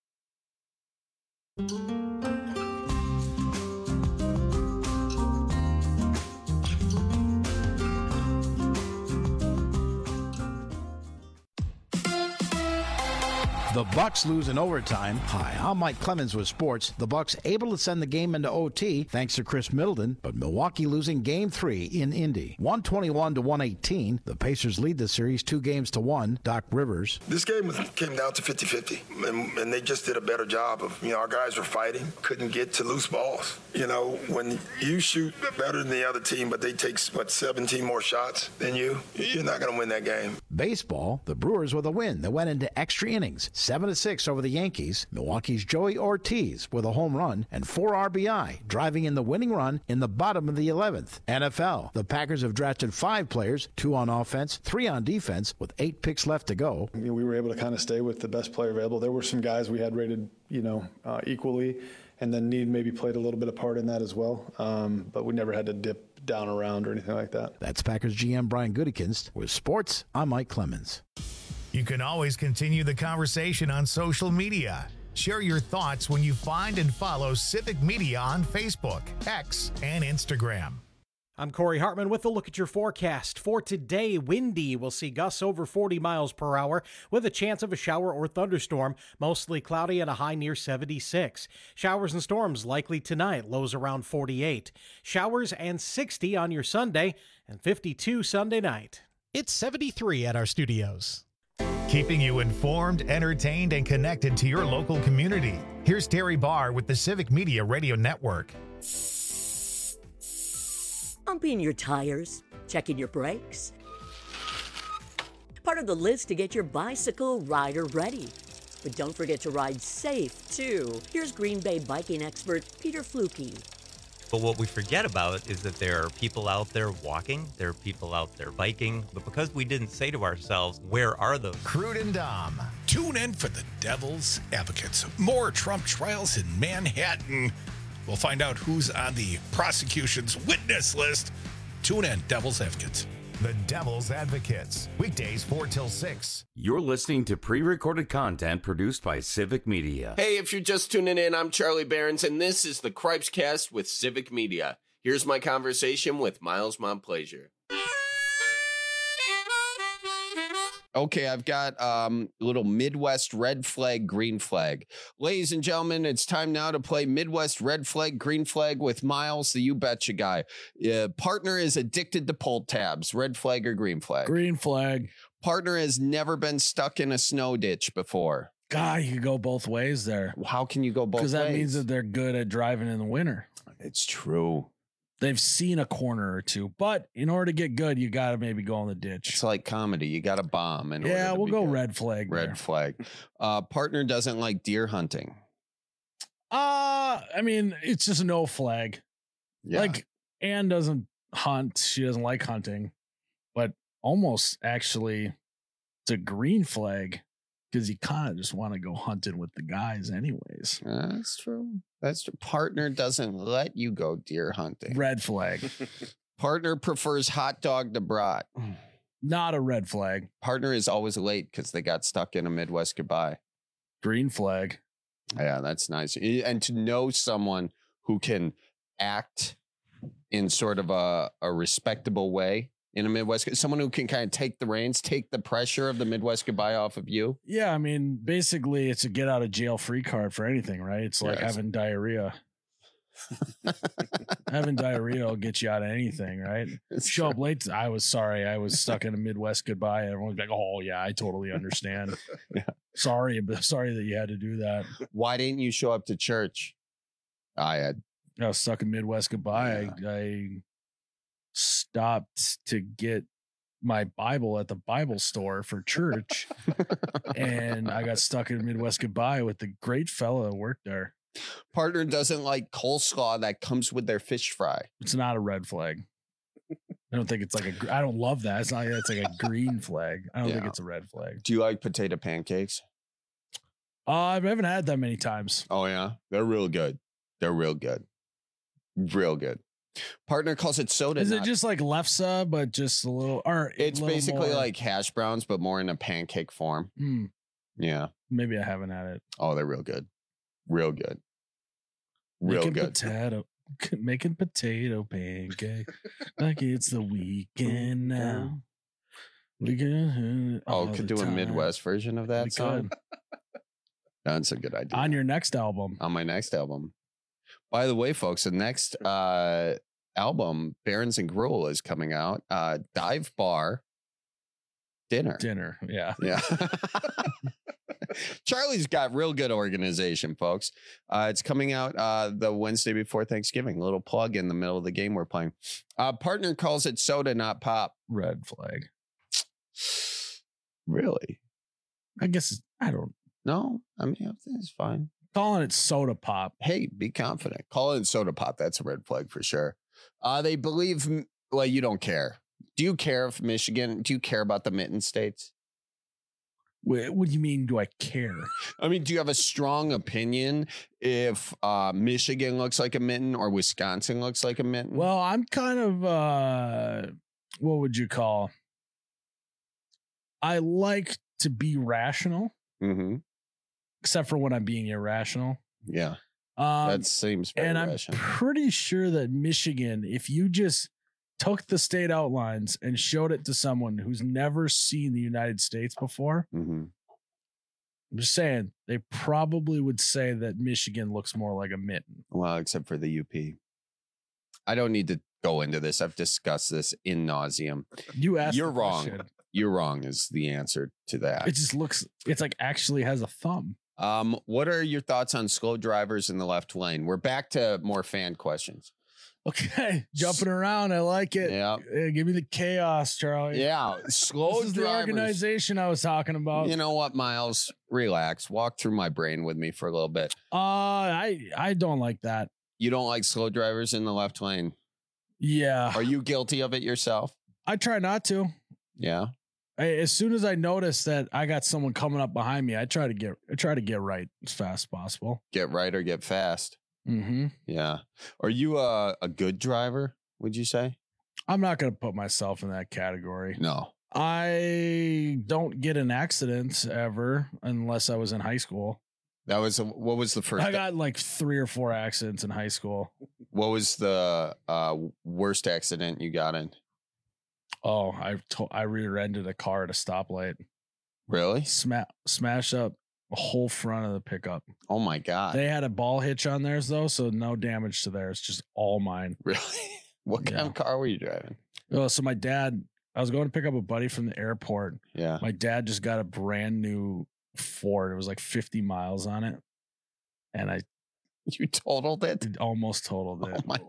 The Bucks lose in overtime. Hi, I'm Mike Clemens with sports. The Bucks able to send the game into O T thanks to Chris Middleton, but Milwaukee losing game three in Indy. one twenty-one to one eighteen. The Pacers lead the series two games to one. Doc Rivers. This game was, came down to fifty-fifty, and, and they just did a better job of, you know, our guys were fighting, couldn't get to loose balls. You know, when you shoot better than the other team, but they take, what, seventeen more shots than you, you're not going to win that game. Baseball, the Brewers with a win that went into extra innings. seven to six over the Yankees. Milwaukee's Joey Ortiz with a home run and four R B I, driving in the winning run in the bottom of the eleventh. N F L, the Packers have drafted five players, two on offense, three on defense, with eight picks left to go. We were able to kind of stay with the best player available. There were some guys we had rated, you know, uh, equally, and then need maybe played a little bit of part in that as well. Um, but we never had to dip down around or anything like that. That's Packers G M Brian Gutekunst. With sports, I'm Mike Clemens. You can always continue the conversation on social media. Share your thoughts when you find and follow Civic Media on Facebook, X, and Instagram. I'm Corey Hartman with a look at your forecast. For today, windy. We'll see gusts over forty miles per hour with a chance of a shower or thunderstorm. Mostly cloudy and a high near seventy-six. Showers and storms likely tonight, lows around forty-eight. Showers and sixty on your Sunday and fifty-two Sunday night. It's seventy-three at our studios. Keeping you informed, entertained, and connected to your local community. Here's Terry Barr with the Civic Media Radio Network. Pumping your tires, checking your brakes. Part of the list to get your bicycle rider ready. But don't forget to ride safe, too. Here's Green Bay biking expert Peter Fluke. But what we forget about is that there are people out there walking, there are people out there biking, but because we didn't say to ourselves, where are those? Crude and Dom. Tune in for the Devil's Advocates. More Trump trials in Manhattan. We'll find out who's on the prosecution's witness list. Tune in, Devil's Advocates. The Devil's Advocates. Weekdays four till six. You're listening to pre-recorded content produced by Civic Media. Hey, if you're just tuning in, I'm Charlie Behrens, and this is the Cripescast with Civic Media. Here's my conversation with Miles Montplaisir. Okay, I've got um, a little Midwest red flag, green flag. Ladies and gentlemen, it's time now to play Midwest red flag, green flag with Miles, the You Betcha guy. Uh, partner is addicted to pull tabs. Red flag or green flag? Green flag. Partner has never been stuck in a snow ditch before. God, you could go both ways there. How can you go both ways? Because that means that they're good at driving in the winter. It's true. They've seen a corner or two, but in order to get good, you got to maybe go in the ditch. It's like comedy. You got to bomb. In yeah, order to we'll be go good. red flag. Red there. flag. Uh, partner doesn't like deer hunting. Uh, I mean, it's just a no flag. Yeah. Like, Anne doesn't hunt. She doesn't like hunting, but almost actually it's a green flag because you kind of just want to go hunting with the guys anyways. That's true. That's true. Partner doesn't let you go deer hunting. Red flag. Partner prefers hot dog to brat. Not a red flag. Partner is always late because they got stuck in a Midwest goodbye. Green flag. Yeah, that's nice. And to know someone who can act in sort of a, a respectable way in a Midwest, someone who can kind of take the reins, take the pressure of the Midwest goodbye off of you. Yeah, I mean, basically, it's a get out of jail free card for anything, right? It's like Yes. having diarrhea. Having diarrhea will get you out of anything, right? It's Show up late. I was sorry. I was stuck in a Midwest goodbye. Everyone's like, oh, yeah, I totally understand. Yeah. Sorry, but sorry that you had to do that. Why didn't you show up to church? I had. I was stuck in Midwest goodbye. Yeah. I, I stopped to get my Bible at the Bible store for church. And I got stuck in Midwest goodbye with the great fella that worked there. Partner doesn't like coleslaw that comes with their fish fry. It's not a red flag. I don't think it's like a. gr- I don't love that. It's not. It's like a green flag. I don't think Yeah. it's a red flag. Do you like potato pancakes? Uh, I haven't had that many times. Oh, yeah. They're real good. They're real good. Real good. Partner calls it soda. Is it not- just like lefse, but just a little? Or a It's little basically more- like hash browns, but more in a pancake form. Hmm, Yeah. maybe I haven't had it. Oh, they're real good. Real good. Real making good. Potato, making potato pancake like it's the weekend now. We can. Oh, could do a Midwest version of that We song. That's a good idea. On your next album. On my next album. By the way, folks, the next uh, album, Barons and Gruel, is coming out. Uh, Dive Bar Dinner. Dinner. Yeah. Yeah. Charlie's got real good organization, folks. Uh, it's coming out uh, the Wednesday before Thanksgiving. A little plug in the middle of the game we're playing. Uh, partner calls it soda, not pop. Red flag. Really? I guess I don't. No, I mean, I think it's fine. Calling it soda pop. Hey, be confident. Call it soda pop. That's a red flag for sure. Uh, they believe, well, you don't care. Do you care if Michigan, do you care about the mitten states? What, what do you mean, do I care? I mean, do you have a strong opinion if uh, Michigan looks like a mitten or Wisconsin looks like a mitten? Well, I'm kind of, uh, what would you call? I like to be rational, mm-hmm. except for when I'm being irrational. Yeah. Um, that seems very and I'm rational. pretty sure that Michigan, if you just took the state outlines and showed it to someone who's never seen the United States before, mm-hmm. I'm just saying they probably would say that Michigan looks more like a mitten. Well, except for the U P. I don't need to go into this. I've discussed this in nauseum. You asked. You're the wrong. question. You're wrong is the answer to that. It just looks, it's like actually has a thumb. Um, what are your thoughts on slow drivers in the left lane? We're back to more fan questions. Okay, jumping around, I like it. Yeah, Uh, give me the chaos, Charlie. yeah. Slow This is the drivers. organization I was talking about. You know what, Miles? Relax. Walk through my brain with me for a little bit. Uh, I I don't like that. You don't like slow drivers in the left lane. Yeah, Are you guilty of it yourself? I try not to. Yeah. I, as soon as I notice that I got someone coming up behind me, I try to get I try to get right as fast as possible. Get right or get fast. Mm-hmm. Yeah. Are you a, a good driver, would you say? I'm not going to put myself in that category. No. I don't get in accidents ever unless I was in high school. That was a, what was the first? I got like three or four accidents in high school. What was the uh, worst accident you got in? Oh, I to- I rear-ended a car at a stoplight. Really? Smash smash up the whole front of the pickup. Oh my God. They had a ball hitch on theirs though, so no damage to theirs, just all mine. Really? What kind Yeah. of car were you driving? Oh, so my dad, I was going to pick up a buddy from the airport. Yeah. My dad just got a brand new Ford. It was like fifty miles on it. And I You totaled it? almost totaled it. Oh my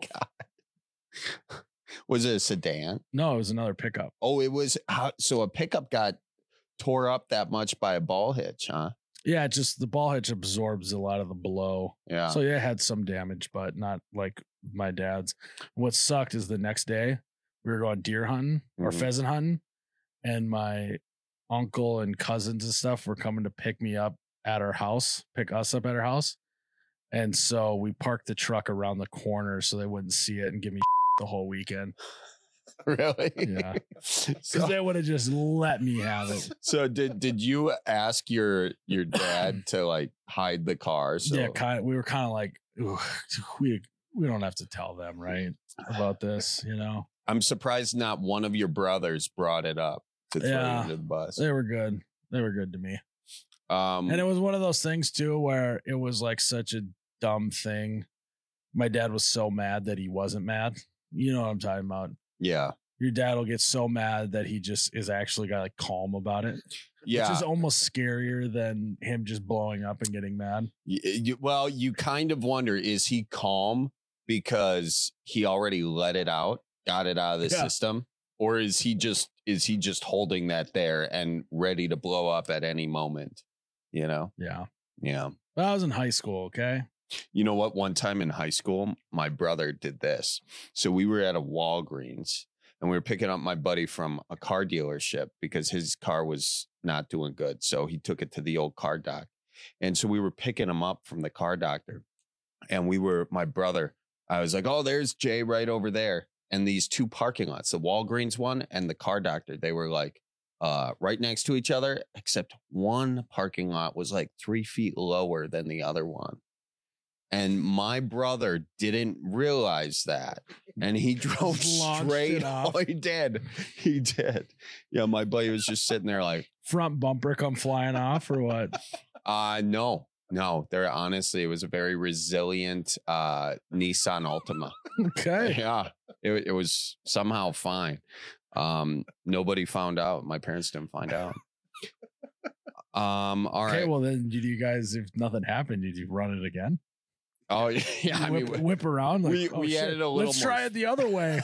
God. Was it a sedan? No, it was another pickup. Oh, it was. How, so a pickup got tore up that much by a ball hitch, huh? Yeah, it's just the ball hitch absorbs a lot of the blow. Yeah. So yeah, it had some damage, but not like my dad's. What sucked is the next day we were going deer hunting or Mhm. pheasant hunting, and my uncle and cousins and stuff were coming to pick me up at our house, pick us up at our house. And so we parked the truck around the corner so they wouldn't see it and give me the whole weekend. Really? Yeah. So, Because they would have just let me have it. so did did you ask your your dad to like hide the car? So Yeah, kind of. We were kind of like, "Ooh, we we don't have to tell them, right, about this, you know? I'm surprised not one of your brothers brought it up to throw Yeah. you under the bus. They were good. They were good to me. Um, And it was one of those things too, where it was like such a dumb thing. My dad was so mad that he wasn't mad. You know what I'm talking about? yeah, Your dad will get so mad that he just is actually got like calm about it. yeah. Which is almost scarier than him just blowing up and getting mad. Y- you, well, you kind of wonder, is he calm because he already let it out, got it out of the Yeah. system, or is he just is he just holding that there and ready to blow up at any moment? You know? Yeah. Yeah. But I was in high school, okay? You know what? One time in high school, my brother did this. So we were at a Walgreens and we were picking up my buddy from a car dealership because his car was not doing good. So he took it to the old car doc. And so we were picking him up from the car doctor. And we were, my brother, I was like, oh, there's Jay right over there. And these two parking lots, the Walgreens one and the car doctor, they were like uh, right next to each other, except one parking lot was like three feet lower than the other one. And my brother didn't realize that. And he drove Launched straight. it off. Oh, he did. He did. Yeah, my buddy was just sitting there like, Front bumper come flying off or what? uh, no, no. There honestly, it was a very resilient uh Nissan Altima. Okay. Yeah. It, it was somehow fine. Um, nobody found out. My parents didn't find out. Um, all Okay, right. well then did you guys, if nothing happened, did you run it again? Oh, yeah. I whip, mean, whip around like, we- oh, we shit, added a little let's more- try it the other way.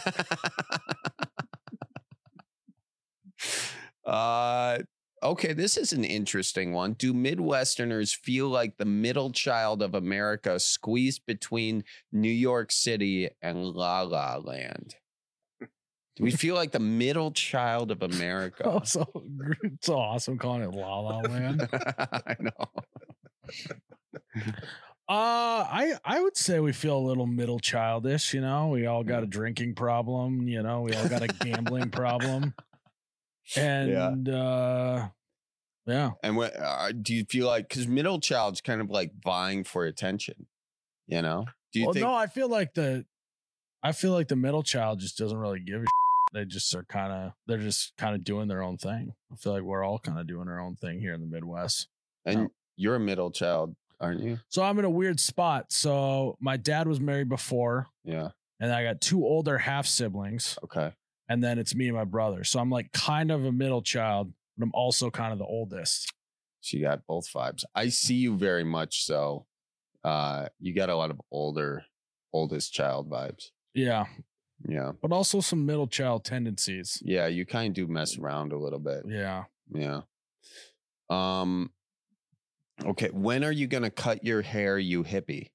Uh, okay, this is an interesting one. Do Midwesterners feel like the middle child of America squeezed between New York City and La La Land? Do we feel like the middle child of America? Oh, so, so awesome calling it La La Land. I know. Uh, I I would say we feel a little middle childish. You know, we all got a drinking problem. You know, we all got a gambling problem, and uh, yeah. And what uh, do you feel like? Because middle child's kind of like vying for attention. You know? Do you Well, think? no, I feel like the, I feel like the middle child just doesn't really give a. Shit. They just are kind of, they're just kind of doing their own thing. I feel like we're all kind of doing our own thing here in the Midwest. And you're a middle child, aren't you? So I'm in a weird spot. So my dad was married before. Yeah. And I got two older half siblings. Okay. And then it's me and my brother. So I'm like kind of a middle child, but I'm also kind of the oldest. She got both vibes. I see you very much so. Uh, you got a lot of older, oldest child vibes. Yeah. Yeah. But also some middle child tendencies. Yeah, you kind of do mess around a little bit. Yeah. Yeah. Um. Okay, when are you gonna cut your hair, you hippie?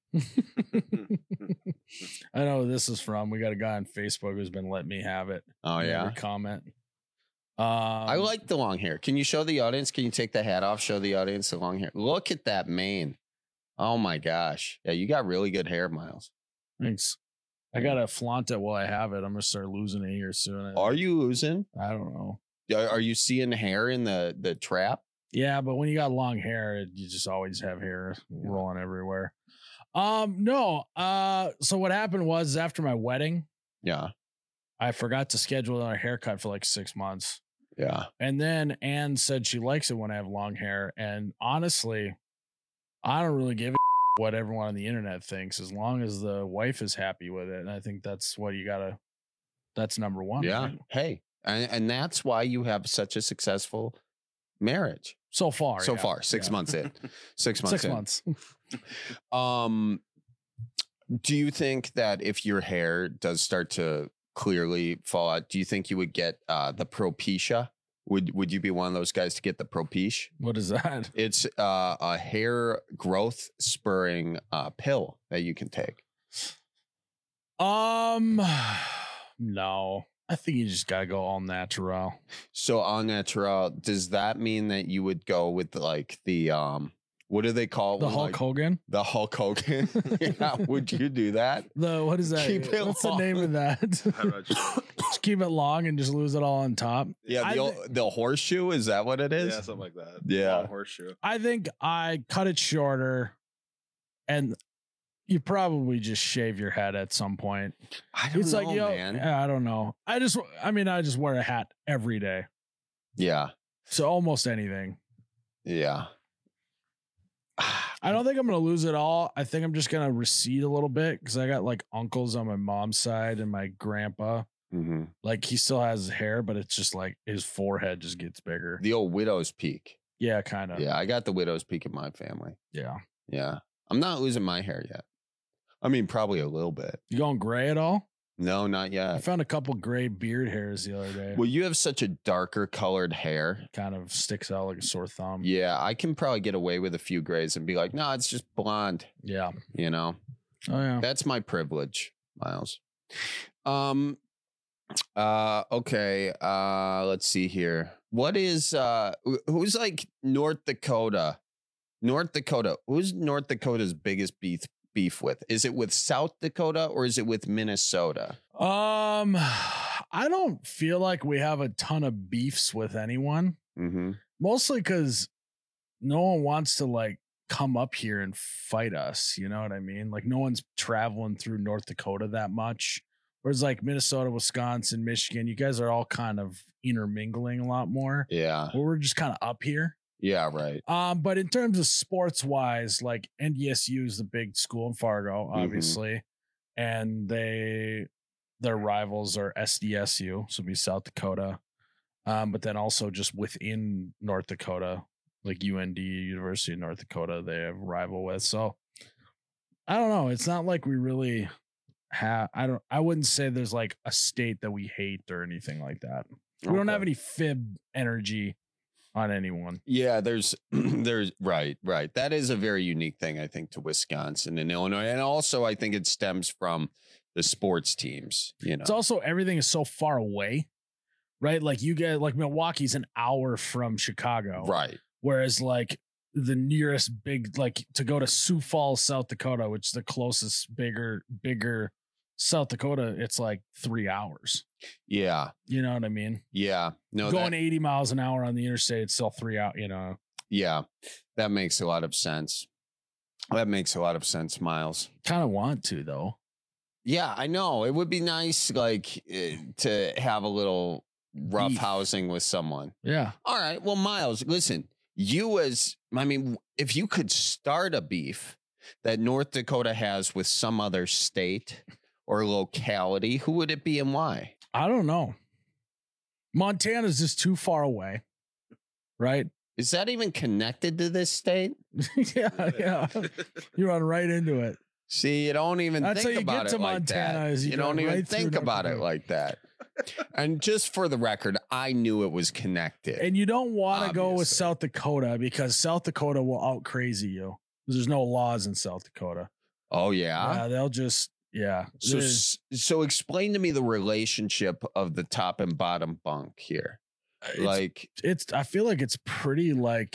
I know who this is from. We got a guy on Facebook who's been letting me have it. Oh, in yeah? every comment. Um, I like the long hair. Can you show the audience? Can you take the hat off? Show the audience the long hair. Look at that mane. Oh my gosh. Yeah, you got really good hair, Miles. Thanks. I gotta flaunt it while I have it. I'm gonna start losing it here soon. Are you losing? I don't know. Are, are you seeing hair in the the trap? Yeah, but when you got long hair, you just always have hair rolling everywhere. Um, no. Uh, so what happened was after my wedding, yeah, I forgot to schedule a haircut for like six months. Yeah. And then Anne said she likes it when I have long hair. And honestly, I don't really give a what everyone on the internet thinks, as long as the wife is happy with it. And I think that's what you gotta, that's number one. Yeah. Right? Hey, and, and that's why you have such a successful marriage. So far. So yeah. far, six Yeah. months in. Six months Six in. months. Um, do you think that if your hair does start to clearly fall out, do you think you would get uh, the Propecia? Would Would you be one of those guys to get the Propecia? What is that? It's uh, a hair growth spurring uh, pill that you can take. Um, no, I think you just gotta go all natural. So all natural, does that mean that you would go with like the um? What do they call it? The when, Hulk like, Hogan? The Hulk Hogan. Yeah, would you do that? The what is that? Keep it What's long. the name of that? Just keep it long and just lose it all on top. Yeah, I the, thi- the horseshoe, is that what it is? Yeah, something like that. Yeah. Long horseshoe. I think I cut it shorter, and you probably just shave your head at some point. I don't it's know, like, yo, man. I don't know. I just, I mean, I just wear a hat every day, Yeah. so almost anything. Yeah. I don't think I'm gonna lose it all. I think I'm just gonna recede a little bit because I got like uncles on my mom's side and my grandpa. Mm-hmm. Like he still has hair, but it's just like his forehead just gets bigger. The old widow's peak. Yeah, kind of. Yeah, I got the widow's peak in my family. Yeah. Yeah. I'm not losing my hair yet. I mean, probably a little bit. You going gray at all? No, not I yet. found a couple gray beard hairs the other day. Well, you have such a darker colored hair. Kind of sticks out like a sore thumb. Yeah, I can probably get away with a few grays and be like, no, it's just blonde. Yeah. You know? Oh yeah. That's my privilege, Miles. Um uh okay, uh let's see here. What is uh wh- who's like North Dakota? North Dakota. Who's North Dakota's biggest beef beef with? Is it with South Dakota or is it with Minnesota? Um, I don't feel like we have a ton of beefs with anyone. Mm-hmm. Mostly because no one wants to like come up here and fight us. You know what I mean? Like no one's traveling through North Dakota that much. Whereas like Minnesota, Wisconsin, Michigan, you guys are all kind of intermingling a lot more. Yeah. Well, we're just kind of up here. Yeah, right. Um, but in terms of sports wise, like N D S U is the big school in Fargo, obviously, and they their rivals are S D S U, so it'd be South Dakota. Um, but then also just within North Dakota, like U N D, University of North Dakota, they have a rival with. So I don't know. It's not like we really have. I don't. I wouldn't say there's like a state that we hate or anything like that. We don't Okay. have any fib energy on anyone. Yeah, there's there's right, right. That is a very unique thing, I think, to Wisconsin and Illinois. And also I think it stems from the sports teams, you know. It's also everything is so far away, right? Like you get like Milwaukee's an hour from Chicago. Right. Whereas like the nearest big, like to go to Sioux Falls, South Dakota, which is the closest bigger, bigger South Dakota, it's like three hours. Yeah. You know what I mean? Yeah. No, Going that, eighty miles an hour on the interstate, it's still three out, you know. yeah, that makes a lot of sense. That makes a lot of sense, Miles. Kind of want to though. Yeah, I know. It would be nice, like, eh, to have a little rough Beef. housing with someone. Yeah. All right. Well, Miles, listen, you as, I mean, if you could start a beef that North Dakota has with some other state or locality, who would it be and why? I don't know. Montana's just too far away. Right? Is that even connected to this state? yeah, yeah. You run right into it. See, you don't even That's think how you about get it to like Montana, that. is you You go don't even right through think North about it Dakota. like that. And just for the record, I knew it was connected. And you don't want to go with Obviously. South Dakota because South Dakota will out crazy you. There's no laws in South Dakota. Oh yeah. Yeah, they'll just yeah. So There's- so explain to me the relationship of the top and bottom bunk here. it's, Like it's I feel like it's pretty like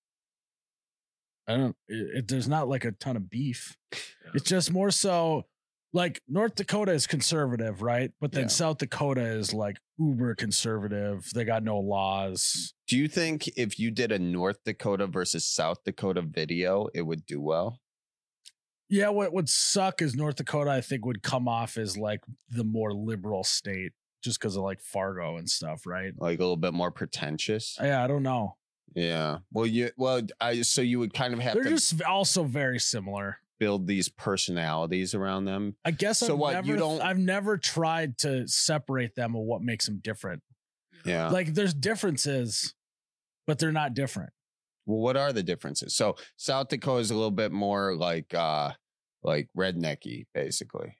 I don't it, it- there's not like a ton of beef. It's just more so like North Dakota is conservative, right? But then Yeah. South Dakota is like uber conservative. They got no laws. do you think if you did a North Dakota versus South Dakota video, it would do well? Yeah, what would suck is North Dakota, I think, would come off as like the more liberal state just because of like Fargo and stuff, right? Like a little bit more pretentious. Yeah, I don't know. Yeah. Well, you well, I so you would kind of have They're to just also very similar. build these personalities around them. I guess So I've what, never, you don't- I've never tried to separate them of what makes them different. Yeah. Like there's differences, but they're not different. Well, what are the differences? So South Dakota is a little bit more like uh like rednecky, basically.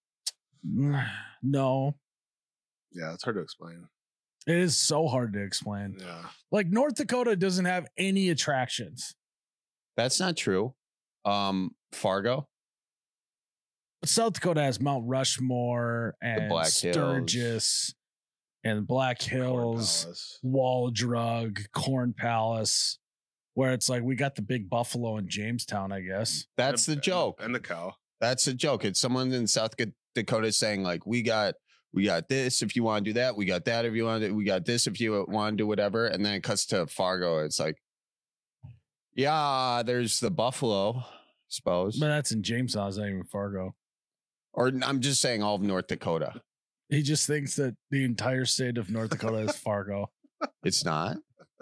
No, Yeah, it's hard to explain. it is so hard to explain. Yeah. Like North Dakota doesn't have any attractions. That's not true. Um, Fargo, South Dakota has Mount Rushmore and Black Hills. Sturgis and Black Hills, Wall Drug, Corn Palace, where it's like we got the big buffalo in Jamestown, I guess. that's the joke. And the cow. That's a joke. It's someone in South Dakota saying like, we got, we got this if you want to do that. We got that if you want to. We got this if you want to do whatever. And then it cuts to Fargo. It's like, yeah, there's the buffalo, I suppose. But that's in Jamestown, it's not even Fargo. Or I'm just saying all of North Dakota. He just thinks that the entire state of North Dakota is Fargo. It's not.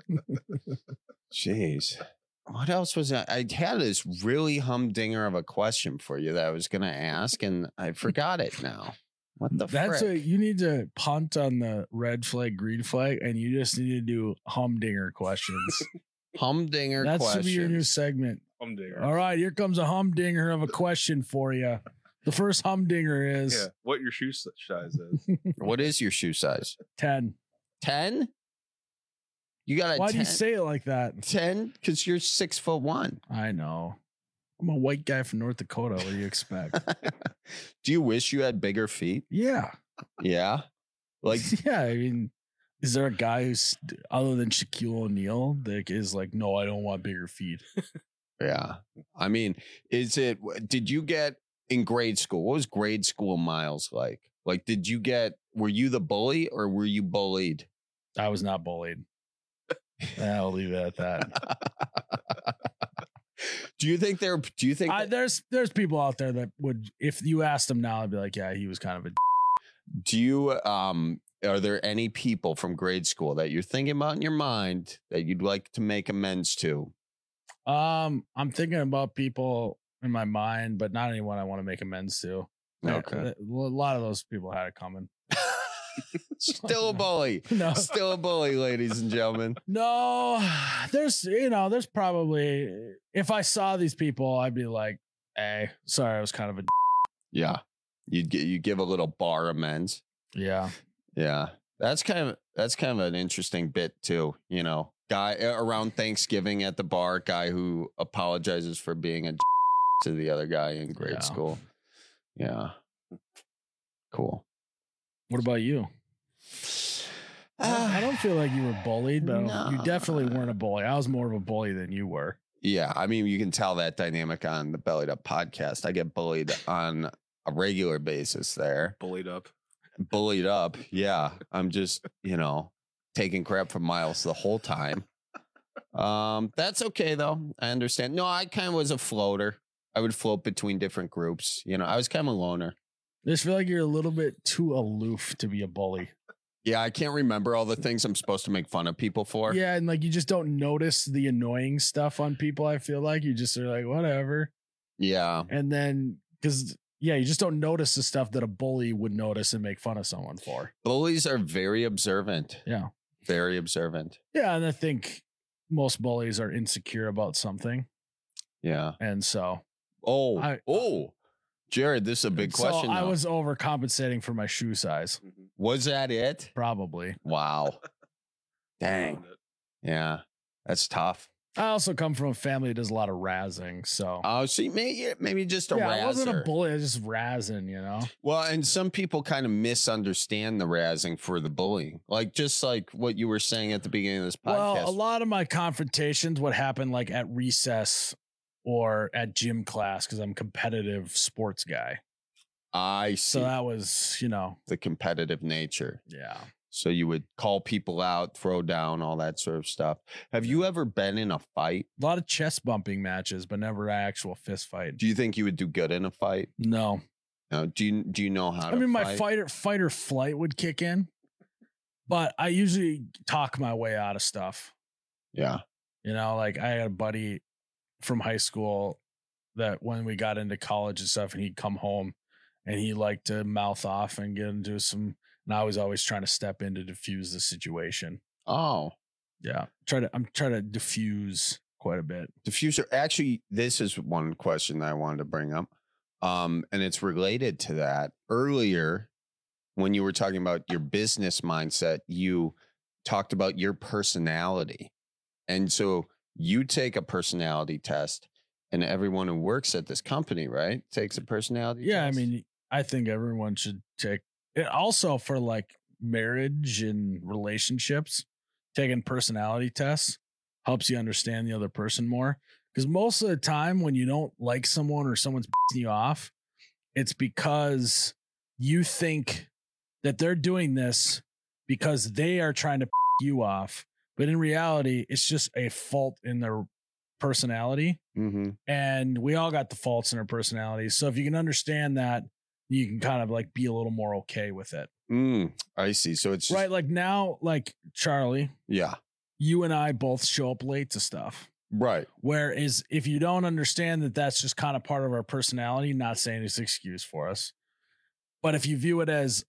Jeez. What else was I? I had this really humdinger of a question for you that I was going to ask, and I forgot it now. What the That's frick? what you need to punt on the red flag, green flag, and you just need to do humdinger questions. Humdinger That questions. should be your new segment. Humdinger. All right, here comes a humdinger of a question for you. The first humdinger is Yeah. What your shoe size is. What is your shoe size? ten. ten? You got a Why ten? do you say it like that? ten? Because you're six foot one. I know. I'm a white guy from North Dakota. What do you expect? Do you wish you had bigger feet? Yeah. Yeah. Like, yeah, I mean, is there a guy who's other than Shaquille O'Neal that is like, no, I don't want bigger feet? yeah. I mean, is it, did you get in grade school? What was grade school Miles like? Like, did you get, were you the bully or were you bullied? I was not bullied. I'll leave it at that. Do you think there, do you think I, that- there's there's people out there that would, if you asked them now, I'd be like, yeah, he was kind of a. do you, um, are there any people from grade school that you're thinking about in your mind that you'd like to make amends to? Um, I'm thinking about people in my mind, but not anyone I want to make amends to. Okay. A lot of those people had it coming. Still a bully. No. Still a bully, ladies and gentlemen. No, there's, you know, there's probably, if I saw these people, I'd be like, hey, sorry, I was kind of a. Yeah. You'd get, you give a little bar amends. Yeah. Yeah. That's kind of, that's kind of an interesting bit too. You know, guy around Thanksgiving at the bar, guy who apologizes for being a to the other guy in grade Yeah. school. Yeah. Cool. What about you? I don't feel like you were bullied, but I don't- you definitely weren't a bully. I was more of a bully than you were. Yeah. I mean, you can tell that dynamic on the Bellied Up podcast. I get bullied on a regular basis there. Bullied up. Bullied up. Yeah. I'm just, you know, taking crap from Miles the whole time. Um, that's okay though. I understand. No, I kind of was a floater. I would float between different groups. You know, I was kind of a loner. I just feel like you're a little bit too aloof to be a bully. Yeah, I can't remember all the things I'm supposed to make fun of people for. Yeah, and like you just don't notice the annoying stuff on people. I feel like you just are like, whatever. Yeah. And then because yeah, you just don't notice the stuff that a bully would notice and make fun of someone for. Bullies are very observant. Yeah. Very observant. Yeah, and I think most bullies are insecure about something. Yeah. And so Oh, I, oh, Jared, this is a big so question. I though. was overcompensating for my shoe size. Was that it? Probably. Wow. Dang. Yeah. That's tough. I also come from a family that does a lot of razzing. So Oh, see, maybe, maybe just a yeah, razzer. I wasn't a bully. I was just razzing, you know? Well, and some people kind of misunderstand the razzing for the bullying. Like, just like what you were saying at the beginning of this podcast. Well, a lot of my confrontations would happen like at recess or at gym class because I'm a competitive sports guy. I see. So that was, you know, the competitive nature. yeah. So you would call people out, throw down, all that sort of stuff. Have you ever been in a fight? A lot of chest bumping matches, but never an actual fist fight. Do you think you would do good in a fight? No. Now, do you do you know how to I mean, my fight? fight or, fight or flight would kick in, but I usually talk my way out of stuff. Yeah. You know, like I had a buddy from high school that when we got into college and stuff, and he'd come home and he liked to mouth off and get into some, and I was always trying to step in to diffuse the situation. Oh. Yeah. Try to, I'm trying to diffuse quite a bit. Diffuser. Actually, this is one question that I wanted to bring up. Um, and it's related to that. Earlier, when you were talking about your business mindset, you talked about your personality. And so you take a personality test, and everyone who works at this company, right, takes a personality Yeah. test. I mean, I think everyone should take it. Also for like marriage and relationships, taking personality tests helps you understand the other person more. Because most of the time when you don't like someone or someone's pissing you off, it's because you think that they're doing this because they are trying to piss you off. But in reality, it's just a fault in their personality. Mm-hmm. And we all got the faults in our personalities. So if you can understand that, you can kind of like be a little more okay with it. Mm, I see. So it's just, Right. Like now, like Charlie, yeah, you and I both show up late to stuff. Right. Whereas if you don't understand that that's just kind of part of our personality, not saying it's an excuse for us, but if you view it as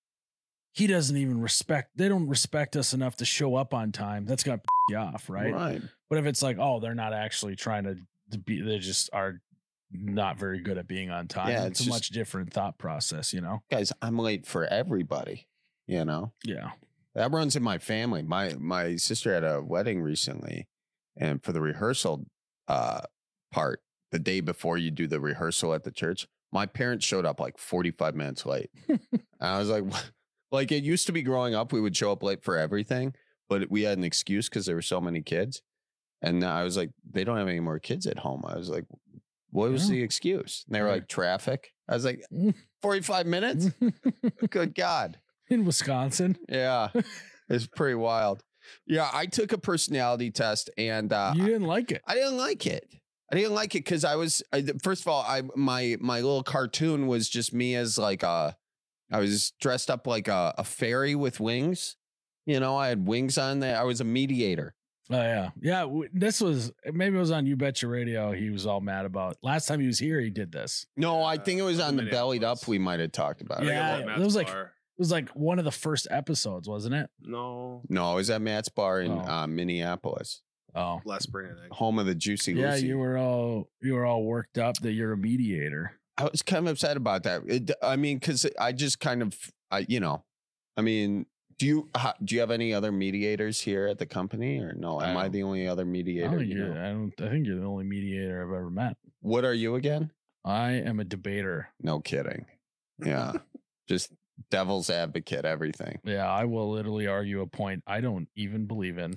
he doesn't even respect, they don't respect us enough to show up on time, that's going to piss you off. Right. Right. But if it's like, oh, they're not actually trying to, to be, they just are not very good at being on time. Yeah, it's, it's a just- much different thought process, you know? guys, I'm late for everybody, you know? Yeah. That runs in my family. My my sister had a wedding recently, and for the rehearsal uh, part, the day before you do the rehearsal at the church, my parents showed up like forty-five minutes late. And I was like, what? Like it used to be growing up, we would show up late for everything, but we had an excuse because there were so many kids. And I was like, they don't have any more kids at home. I was like, what was Yeah. the excuse? And they were like, traffic. I was like, forty-five minutes? Good God. In Wisconsin. Yeah. It's pretty wild. Yeah. I took a personality test and uh, You didn't like it. I didn't like it. I didn't like it because I was, I, first of all, I my my little cartoon was just me as like a, I was dressed up like a, a fairy with wings. You know, I had wings on there. I was a mediator. Oh yeah, yeah. w- This was maybe it was on You Betcha Radio. He was all mad about last time he was here. He did this. No, I think it was on the Bellied Up. We might have talked about it. Yeah, it was like it was like one of the first episodes, wasn't it? No. No, it was at Matt's Bar in Oh. uh, Minneapolis, Oh, Last spring, I think. home of the Juicy yeah. Lucy. You were all you were all worked up that you're a mediator. I was kind of upset about that. It, I mean, because I just kind of, I you know, I mean, do you how, do you have any other mediators here at the company, or no? Am I, the only other I, mediator? don't think you you're, know? I don't. I think you're the only mediator I've ever met. What are you again? I am a debater. No kidding. Yeah, just devil's advocate. Everything. Yeah, I will literally argue a point I don't even believe in.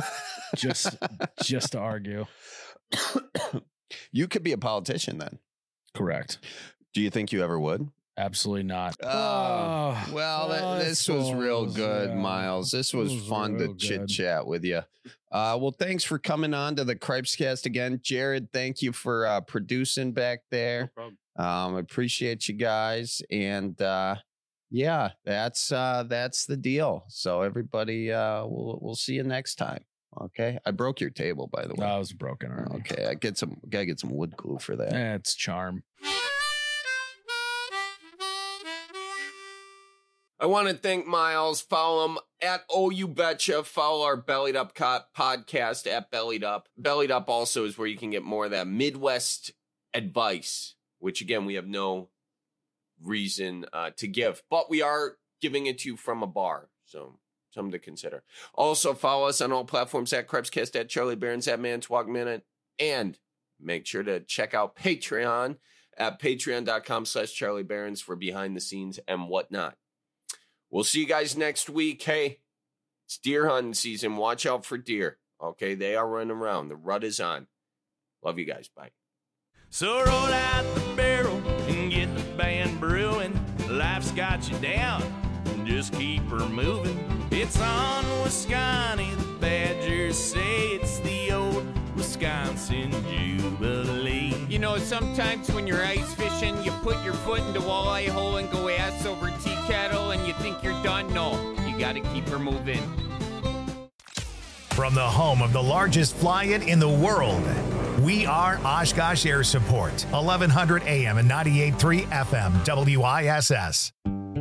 just just to argue. You could be a politician then. Correct. Do you think you ever would? Absolutely not. Oh, well, th- I this was real suppose, good, yeah. Miles. This was, It was fun to real chit good. chat with you. Uh, well, thanks for coming on to the Cripescast again. Jared, thank you for uh, producing back there. problem. Um, I appreciate you guys. And uh, yeah, that's uh, that's the deal. So everybody, uh, we'll we'll see you next time. Okay. I broke your table, by the way. I was broken already. Okay. I get some gotta get some wood glue for that. Eh, it's charm. I want to thank Miles. Follow him at Oh You Betcha. Follow our Bellied Up co- podcast at Bellied Up. Bellied Up also is where you can get more of that Midwest advice, which again, we have no reason uh, to give, but we are giving it to you from a bar. So something to consider. Also follow us on all platforms at Cripescast, at Charlie Barons, at Manitowoc Minute, and make sure to check out Patreon at patreon.com slash Charlie Barons for behind the scenes and whatnot. We'll see you guys next week. Hey, it's deer hunting season. Watch out for deer. Okay, they are running around. The rut is on. Love you guys. Bye. So roll out the barrel and get the band brewing. Life's got you down. Just keep her moving. It's on Wisconsin. The Badgers say it's the old Wisconsin Jubilee. You You know, sometimes when you're ice fishing, you put your foot in the walleye hole and go ass over tea kettle and you think you're done. No, you gotta keep her moving. From the home of the largest fly-in in the world, we are Oshkosh Air Support, eleven hundred A M and ninety-eight point three F M, W I S S.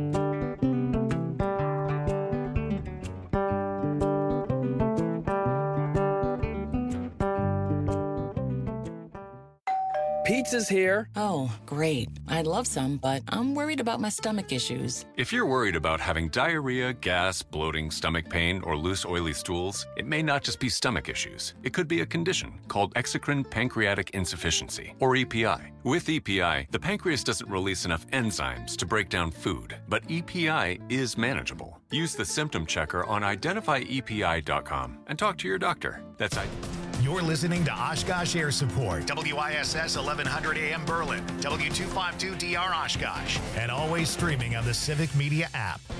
Pizza's here. Oh, great. I'd love some, but I'm worried about my stomach issues. If you're worried about having diarrhea, gas, bloating, stomach pain, or loose, oily stools, it may not just be stomach issues. It could be a condition called exocrine pancreatic insufficiency, or E P I. With E P I, the pancreas doesn't release enough enzymes to break down food, but E P I is manageable. Use the symptom checker on identify E P I dot com and talk to your doctor. That's I. You're listening to Oshkosh Air Support, W I S S eleven hundred A M Berlin, W two fifty-two D R Oshkosh, and always streaming on the Civic Media app.